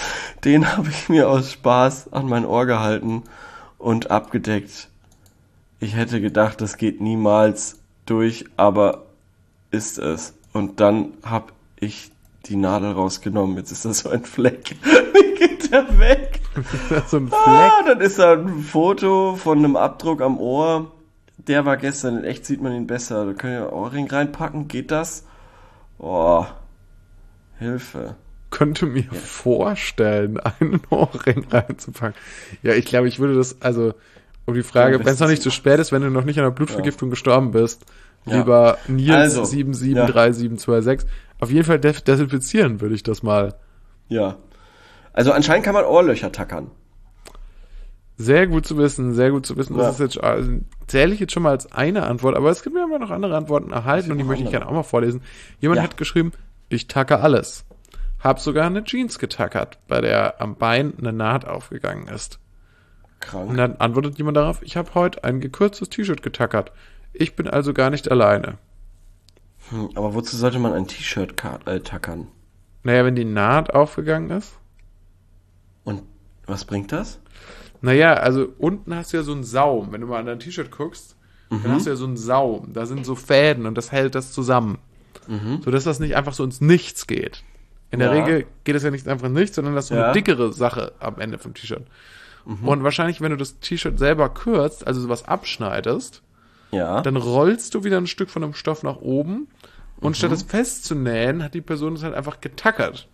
Den habe ich mir aus Spaß an mein Ohr gehalten und abgedeckt. ich hätte gedacht, das geht niemals durch, aber ist es. Und dann habe ich die Nadel rausgenommen. Jetzt ist das so ein Fleck. Wie geht der weg? So ein Fleck. Ah, dann ist da ein Foto von einem Abdruck am Ohr. Der war gestern. In echt sieht man ihn besser. Da können wir einen Ohrring reinpacken. Geht das? Oh, Hilfe. Könnte mir ja. vorstellen, einen Ohrring reinzupacken. Ja, ich glaube, ich würde das, also, um die Frage, Ja, wenn es noch nicht zu das- spät ist, wenn du noch nicht an einer Blutvergiftung Ja. gestorben bist, Ja. lieber Nils Also, sieben sieben drei sieben zwei sechs, auf jeden Fall des- desinfizieren würde ich das mal. Ja. Also anscheinend kann man Ohrlöcher tackern. Sehr gut zu wissen, sehr gut zu wissen. Ja. Das ist jetzt, also, zähle ich jetzt schon mal als eine Antwort, aber es gibt ja immer noch andere Antworten erhalten und die noch möchte ich andere. gerne auch mal vorlesen. Jemand Ja. hat geschrieben, ich tacke alles. Hab sogar eine Jeans getackert, bei der am Bein eine Naht aufgegangen ist. Krank. Und dann antwortet jemand darauf, ich habe heute ein gekürztes T-Shirt getackert. Ich bin also gar nicht alleine. Hm, aber wozu sollte man ein T-Shirt ka- äh, tackern? Naja, wenn die Naht aufgegangen ist. Und was bringt das? Naja, also unten hast du ja so einen Saum. Wenn du mal an dein T-Shirt guckst, Mhm. dann hast du ja so einen Saum. Da sind so Fäden und das hält das zusammen. Mhm. Sodass das nicht einfach so ins Nichts geht. In der Ja. Regel geht es ja nicht einfach ins Nichts, sondern das ist so Ja. eine dickere Sache am Ende vom T-Shirt. Und wahrscheinlich, wenn du das T-Shirt selber kürzt, also sowas abschneidest, Ja. dann rollst du wieder ein Stück von dem Stoff nach oben und statt es festzunähen, hat die Person es halt einfach getackert.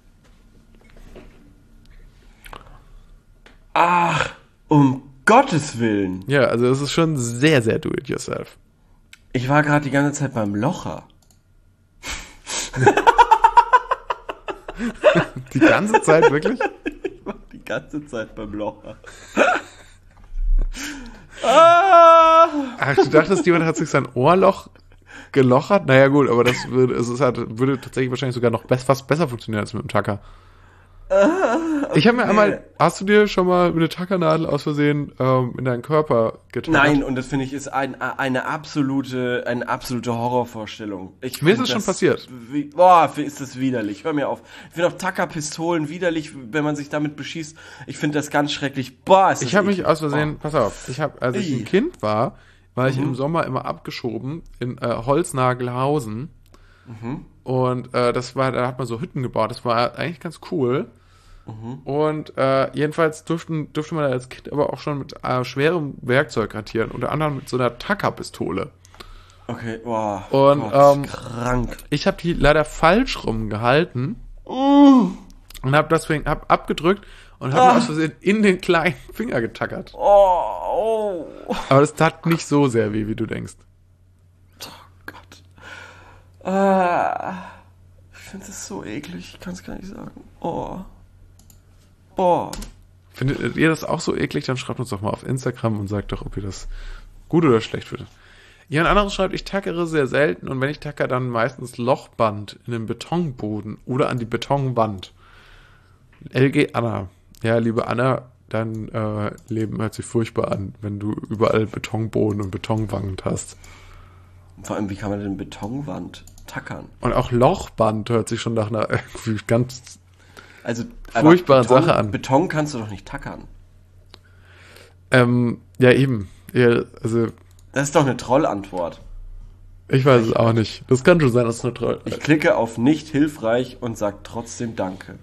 Ach, um Gottes Willen. Ja, also es ist schon sehr, sehr do-it-yourself. Ich war gerade die ganze Zeit beim Locher. Die ganze Zeit wirklich? Ich war die ganze Zeit beim Locher. ah! Ach, du dachtest, jemand hat sich sein Ohrloch gelochert? Naja gut, aber das würde, es ist halt, würde tatsächlich wahrscheinlich sogar noch best, fast besser funktionieren als mit dem Tacker. Ich habe mir einmal, hast du dir schon mal eine Tackernadel aus Versehen ähm, in deinen Körper getackert? Nein, und das finde ich ist ein, eine absolute, eine absolute Horrorvorstellung. Ich Mir ist find es schon das passiert. Wie, boah, ist das widerlich. Hör mir auf. Ich finde auch Tackerpistolen widerlich, wenn man sich damit beschießt. Ich finde das ganz schrecklich. Boah, ist das Ich habe mich eklig. aus Versehen, pass auf, ich habe, als ich Ui. ein Kind war, war ich im Sommer immer abgeschoben in äh, Holznagelhausen. Und äh, das war, da hat man so Hütten gebaut. Das war eigentlich ganz cool. Und äh, jedenfalls durften, durfte man als Kind aber auch schon mit äh, schwerem Werkzeug hantieren, unter anderem mit so einer Tackerpistole. Okay, boah. Und, Gott, ähm, krank. Ich habe die leider falsch rum gehalten und habe deswegen hab abgedrückt und habe mir aus Versehen in den kleinen Finger getackert. Oh, oh. Aber das tat nicht so sehr weh, wie du denkst. Gott. Ah, ich finde das so eklig, ich kann es gar nicht sagen. Oh. Boah. Findet ihr das auch so eklig? Dann schreibt uns doch mal auf Instagram und sagt doch, ob ihr das gut oder schlecht findet. Jemand anderes schreibt, ich tackere sehr selten und wenn ich tackere, dann meistens Lochband in den Betonboden oder an die Betonwand. L G Anna. Ja, liebe Anna, dein äh, Leben hört sich furchtbar an, wenn du überall Betonboden und Betonwand hast. Vor allem, wie kann man denn Betonwand tackern? Und auch Lochband hört sich schon nach einer irgendwie ganz Also, furchtbaren Beton, Sache an. Beton kannst du doch nicht tackern. Ähm, ja, eben. Ja, also, Das ist doch eine Trollantwort. ich weiß es auch nicht. Das kann schon sein, dass es eine Troll. Ich klicke auf nicht hilfreich und sag trotzdem Danke.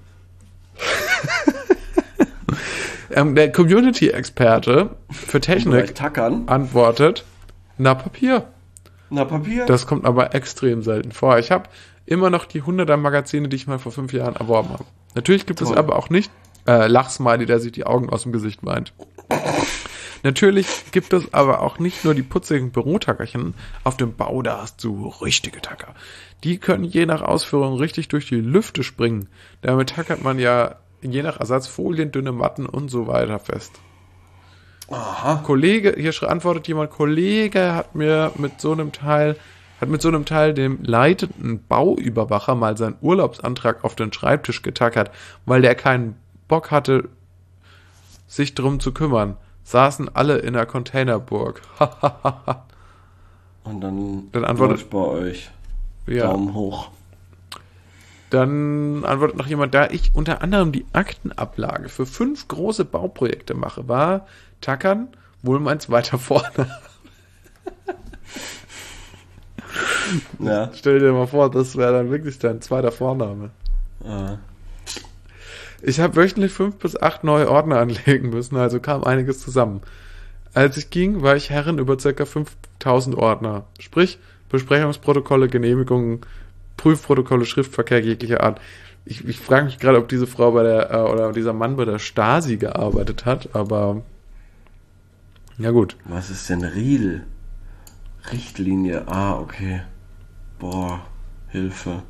Ähm, der Community-Experte für Vielleicht Technik tackern. antwortet, na Papier. Na, Papier. Das kommt aber extrem selten vor. Ich habe immer noch die hunderter Magazine, die ich mal vor fünf Jahren erworben habe. Natürlich gibt es Toll. aber auch nicht äh, Lachsmiley, der sich die Augen aus dem Gesicht weint. Natürlich gibt es aber auch nicht nur die putzigen Bürotackerchen. Auf dem Bau, da hast du richtige Tacker. Die können je nach Ausführung richtig durch die Lüfte springen. Damit tackert man ja je nach Ersatz Folien, dünne Matten und so weiter fest. Aha. Kollege, hier sch- antwortet jemand, Kollege hat mir mit so einem Teil, hat mit so einem Teil dem leitenden Bauüberwacher mal seinen Urlaubsantrag auf den Schreibtisch getackert, weil der keinen Bock hatte, sich drum zu kümmern. Saßen alle in der Containerburg. Und dann, Dann antwortet- läuft bei euch. Ja. Daumen hoch. Dann antwortet noch jemand, da ich unter anderem die Aktenablage für fünf große Bauprojekte mache, war Tackern wohl mein zweiter Vorname. Ja. Stell dir mal vor, das wäre dann wirklich dein zweiter Vorname. Ah. Ich habe wöchentlich fünf bis acht neue Ordner anlegen müssen, also kam einiges zusammen. Als ich ging, war ich Herrin über ca. fünftausend Ordner. Sprich, Besprechungsprotokolle, Genehmigungen, Prüfprotokolle, Schriftverkehr jeglicher Art. Ich, ich frage mich gerade, ob diese Frau bei der, äh, oder dieser Mann bei der Stasi gearbeitet hat, aber ja gut. Was ist denn R I L? Richtlinie. Ah, okay. Boah, Hilfe.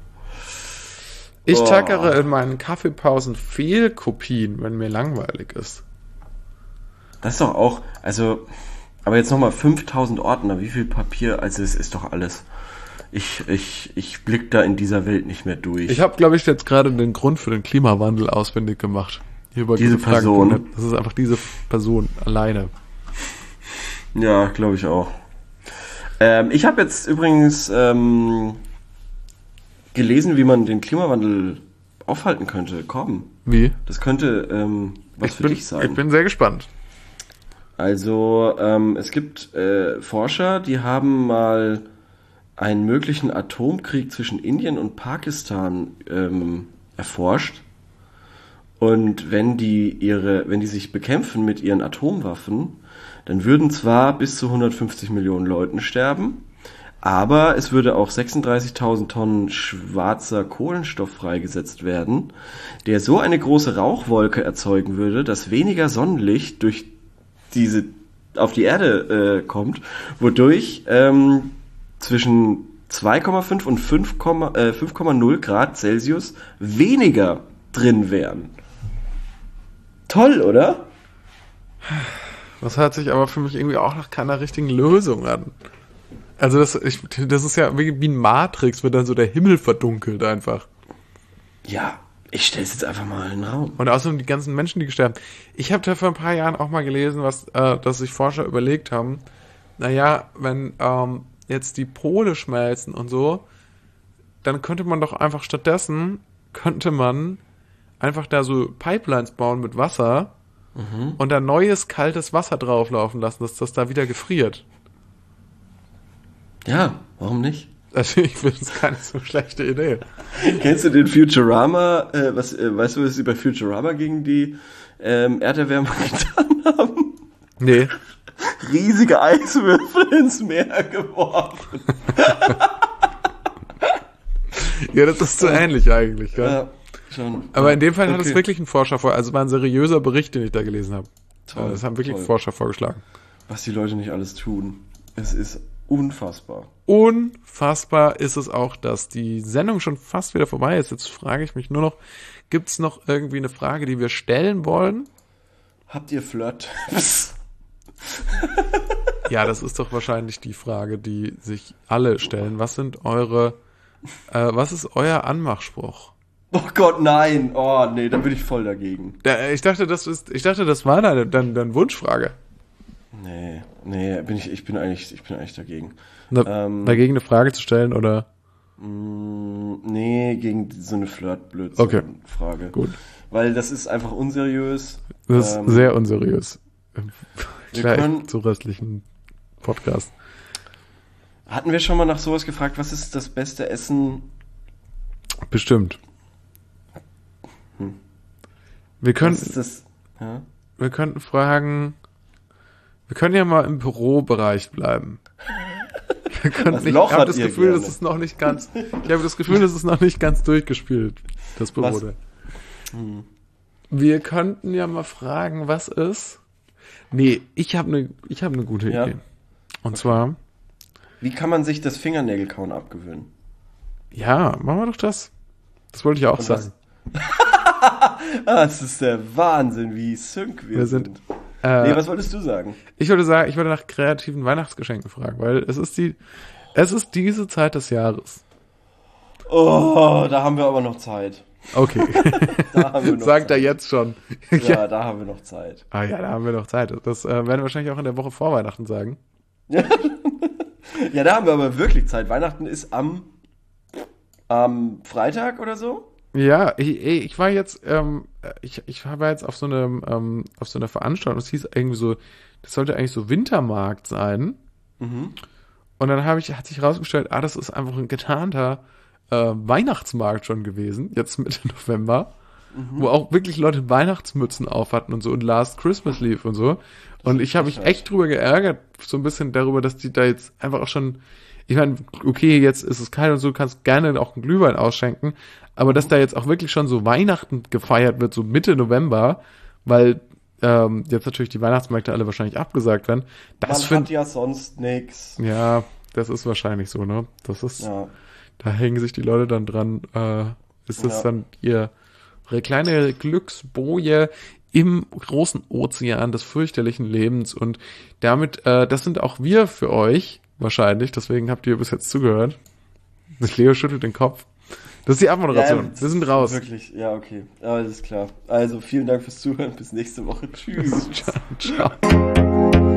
Ich Oh. tackere in meinen Kaffeepausen Fehlkopien, wenn mir langweilig ist. Das ist doch auch, also, aber jetzt nochmal fünftausend Ordner, wie viel Papier, also es ist doch alles. Ich, ich, ich blick da in dieser Welt nicht mehr durch. Ich habe, glaube ich, jetzt gerade den Grund für den Klimawandel ausfindig gemacht. Hier bei Diese Gute Fragen Person. Punkt net. Das ist einfach diese Person alleine. Ja, glaube ich auch. Ähm, ich habe jetzt übrigens ähm, gelesen, wie man den Klimawandel aufhalten könnte. Komm, Wie? das könnte ähm, was ich für bin, dich sein. Ich bin sehr gespannt. Also, ähm, es gibt äh, Forscher, die haben mal einen möglichen Atomkrieg zwischen Indien und Pakistan ähm, erforscht. Und wenn die ihre, wenn die sich bekämpfen mit ihren Atomwaffen, dann würden zwar bis zu hundertfünfzig Millionen Leuten sterben, aber es würde auch sechsunddreißigtausend Tonnen schwarzer Kohlenstoff freigesetzt werden, der so eine große Rauchwolke erzeugen würde, dass weniger Sonnenlicht durch diese auf die Erde äh, kommt, wodurch ähm, zwischen zwei Komma fünf und fünf Komma null Grad Celsius weniger drin wären. Toll, oder? Das hört sich aber für mich irgendwie auch nach keiner richtigen Lösung an. Also das, ich, das ist ja wie, wie ein Matrix, wird dann so der Himmel verdunkelt einfach. Ja, ich stell's jetzt einfach mal in den Raum. Und außerdem die ganzen Menschen, die gestorben. Ich habe da vor ein paar Jahren auch mal gelesen, was, äh, dass sich Forscher überlegt haben, naja, wenn ähm, jetzt die Pole schmelzen und so, dann könnte man doch einfach stattdessen, könnte man einfach da so Pipelines bauen mit Wasser mhm. und da neues, kaltes Wasser drauflaufen lassen, dass das da wieder gefriert. Ja, warum nicht? Also ich finde es keine so schlechte Idee. Kennst du den Futurama, äh, was, äh, weißt du, was sie bei Futurama gegen die ähm, Erderwärmung getan haben? Nee. Riesige Eiswürfel ins Meer geworfen. Ja, das ist so ähnlich eigentlich, gell? Ja, schon. Aber ja. in dem Fall okay. hat es wirklich ein Forscher vor, also war ein seriöser Bericht, den ich da gelesen habe. Toll, das haben wirklich toll. Forscher vorgeschlagen. Was die Leute nicht alles tun. Es ist unfassbar. Unfassbar ist es auch, dass die Sendung schon fast wieder vorbei ist. Jetzt frage ich mich nur noch, gibt es noch irgendwie eine Frage, die wir stellen wollen? Habt ihr Flirt? Ja, das ist doch wahrscheinlich die Frage, die sich alle stellen. Was sind eure, äh, was ist euer Anmachspruch? Oh Gott, nein. Oh, nee, da bin ich voll dagegen. Ja, ich dachte, das ist, ich dachte, das war deine, deine, deine Wunschfrage. Nee, nee, bin ich, ich bin eigentlich, ich bin eigentlich dagegen. Na, ähm, dagegen eine Frage zu stellen, oder? Mh, nee, gegen so eine Flirt-Blödsinn-Frage. Okay, gut. Weil das ist einfach unseriös. Das ist Ähm, sehr unseriös. wir Gleich können- zu restlichen Podcast. Hatten wir schon mal nach sowas gefragt, was ist das beste Essen? Bestimmt. Wir Was könnten, ist das? Ja? wir könnten fragen, wir können ja mal im Bürobereich bleiben. Wir können Was nicht, Loch ich habe hat das ihr Gefühl, gerne? das ist noch nicht ganz, ich habe das Gefühl, das ist noch nicht ganz durchgespielt, das Büro. Was? da. Wir könnten ja mal fragen, was ist? Nee, ich habe eine, ich habe eine gute Ja? Idee. Und zwar, Wie kann man sich das Fingernägelkauen abgewöhnen? ja, machen wir doch das. Das wollte ich auch Und was- sagen. Ah, es ist der Wahnsinn, wie sync wir, Wir sind- sind. Äh, Nee, was wolltest du sagen? Ich würde sagen, ich würde nach kreativen Weihnachtsgeschenken fragen, weil es ist die, es ist diese Zeit des Jahres. Oh, da haben wir aber noch Zeit. Okay, Da haben wir noch sagt er Zeit. jetzt schon. Ja, da haben wir noch Zeit. Ah ja, da haben wir noch Zeit. Das äh, werden wir wahrscheinlich auch in der Woche vor Weihnachten sagen. Ja, da haben wir aber wirklich Zeit. Weihnachten ist am, am Freitag oder so? Ja, ich, ich war jetzt, ähm, ich, ich war jetzt auf so einem, ähm, auf so einer Veranstaltung. Das hieß irgendwie so, das sollte eigentlich so Wintermarkt sein. Mhm. Und dann habe ich, hat sich rausgestellt, ah, das ist einfach ein getarnter äh, Weihnachtsmarkt schon gewesen, jetzt Mitte November, mhm. wo auch wirklich Leute Weihnachtsmützen auf hatten und so und Last Christmas lief und so. Und ich habe mich echt drüber geärgert, so ein bisschen darüber, dass die da jetzt einfach auch schon, ich meine, okay, jetzt ist es kalt und so, du kannst gerne auch einen Glühwein ausschenken, aber dass da jetzt auch wirklich schon so Weihnachten gefeiert wird, so Mitte November, weil ähm, jetzt natürlich die Weihnachtsmärkte alle wahrscheinlich abgesagt werden. Das Man find, hat ja sonst nix. Ja, das ist wahrscheinlich so, ne? Das ist, Ja. da hängen sich die Leute dann dran. Äh, ist das Ja. dann ihre kleine Glücksboje im großen Ozean des fürchterlichen Lebens und damit, äh, das sind auch wir für euch wahrscheinlich, deswegen habt ihr bis jetzt zugehört. Leo schüttelt den Kopf. Das ist die Abmoderation. Ja, wir sind raus. Wirklich, ja, okay. Alles klar. Also, vielen Dank fürs Zuhören. Bis nächste Woche. Tschüss. Ciao. Ciao.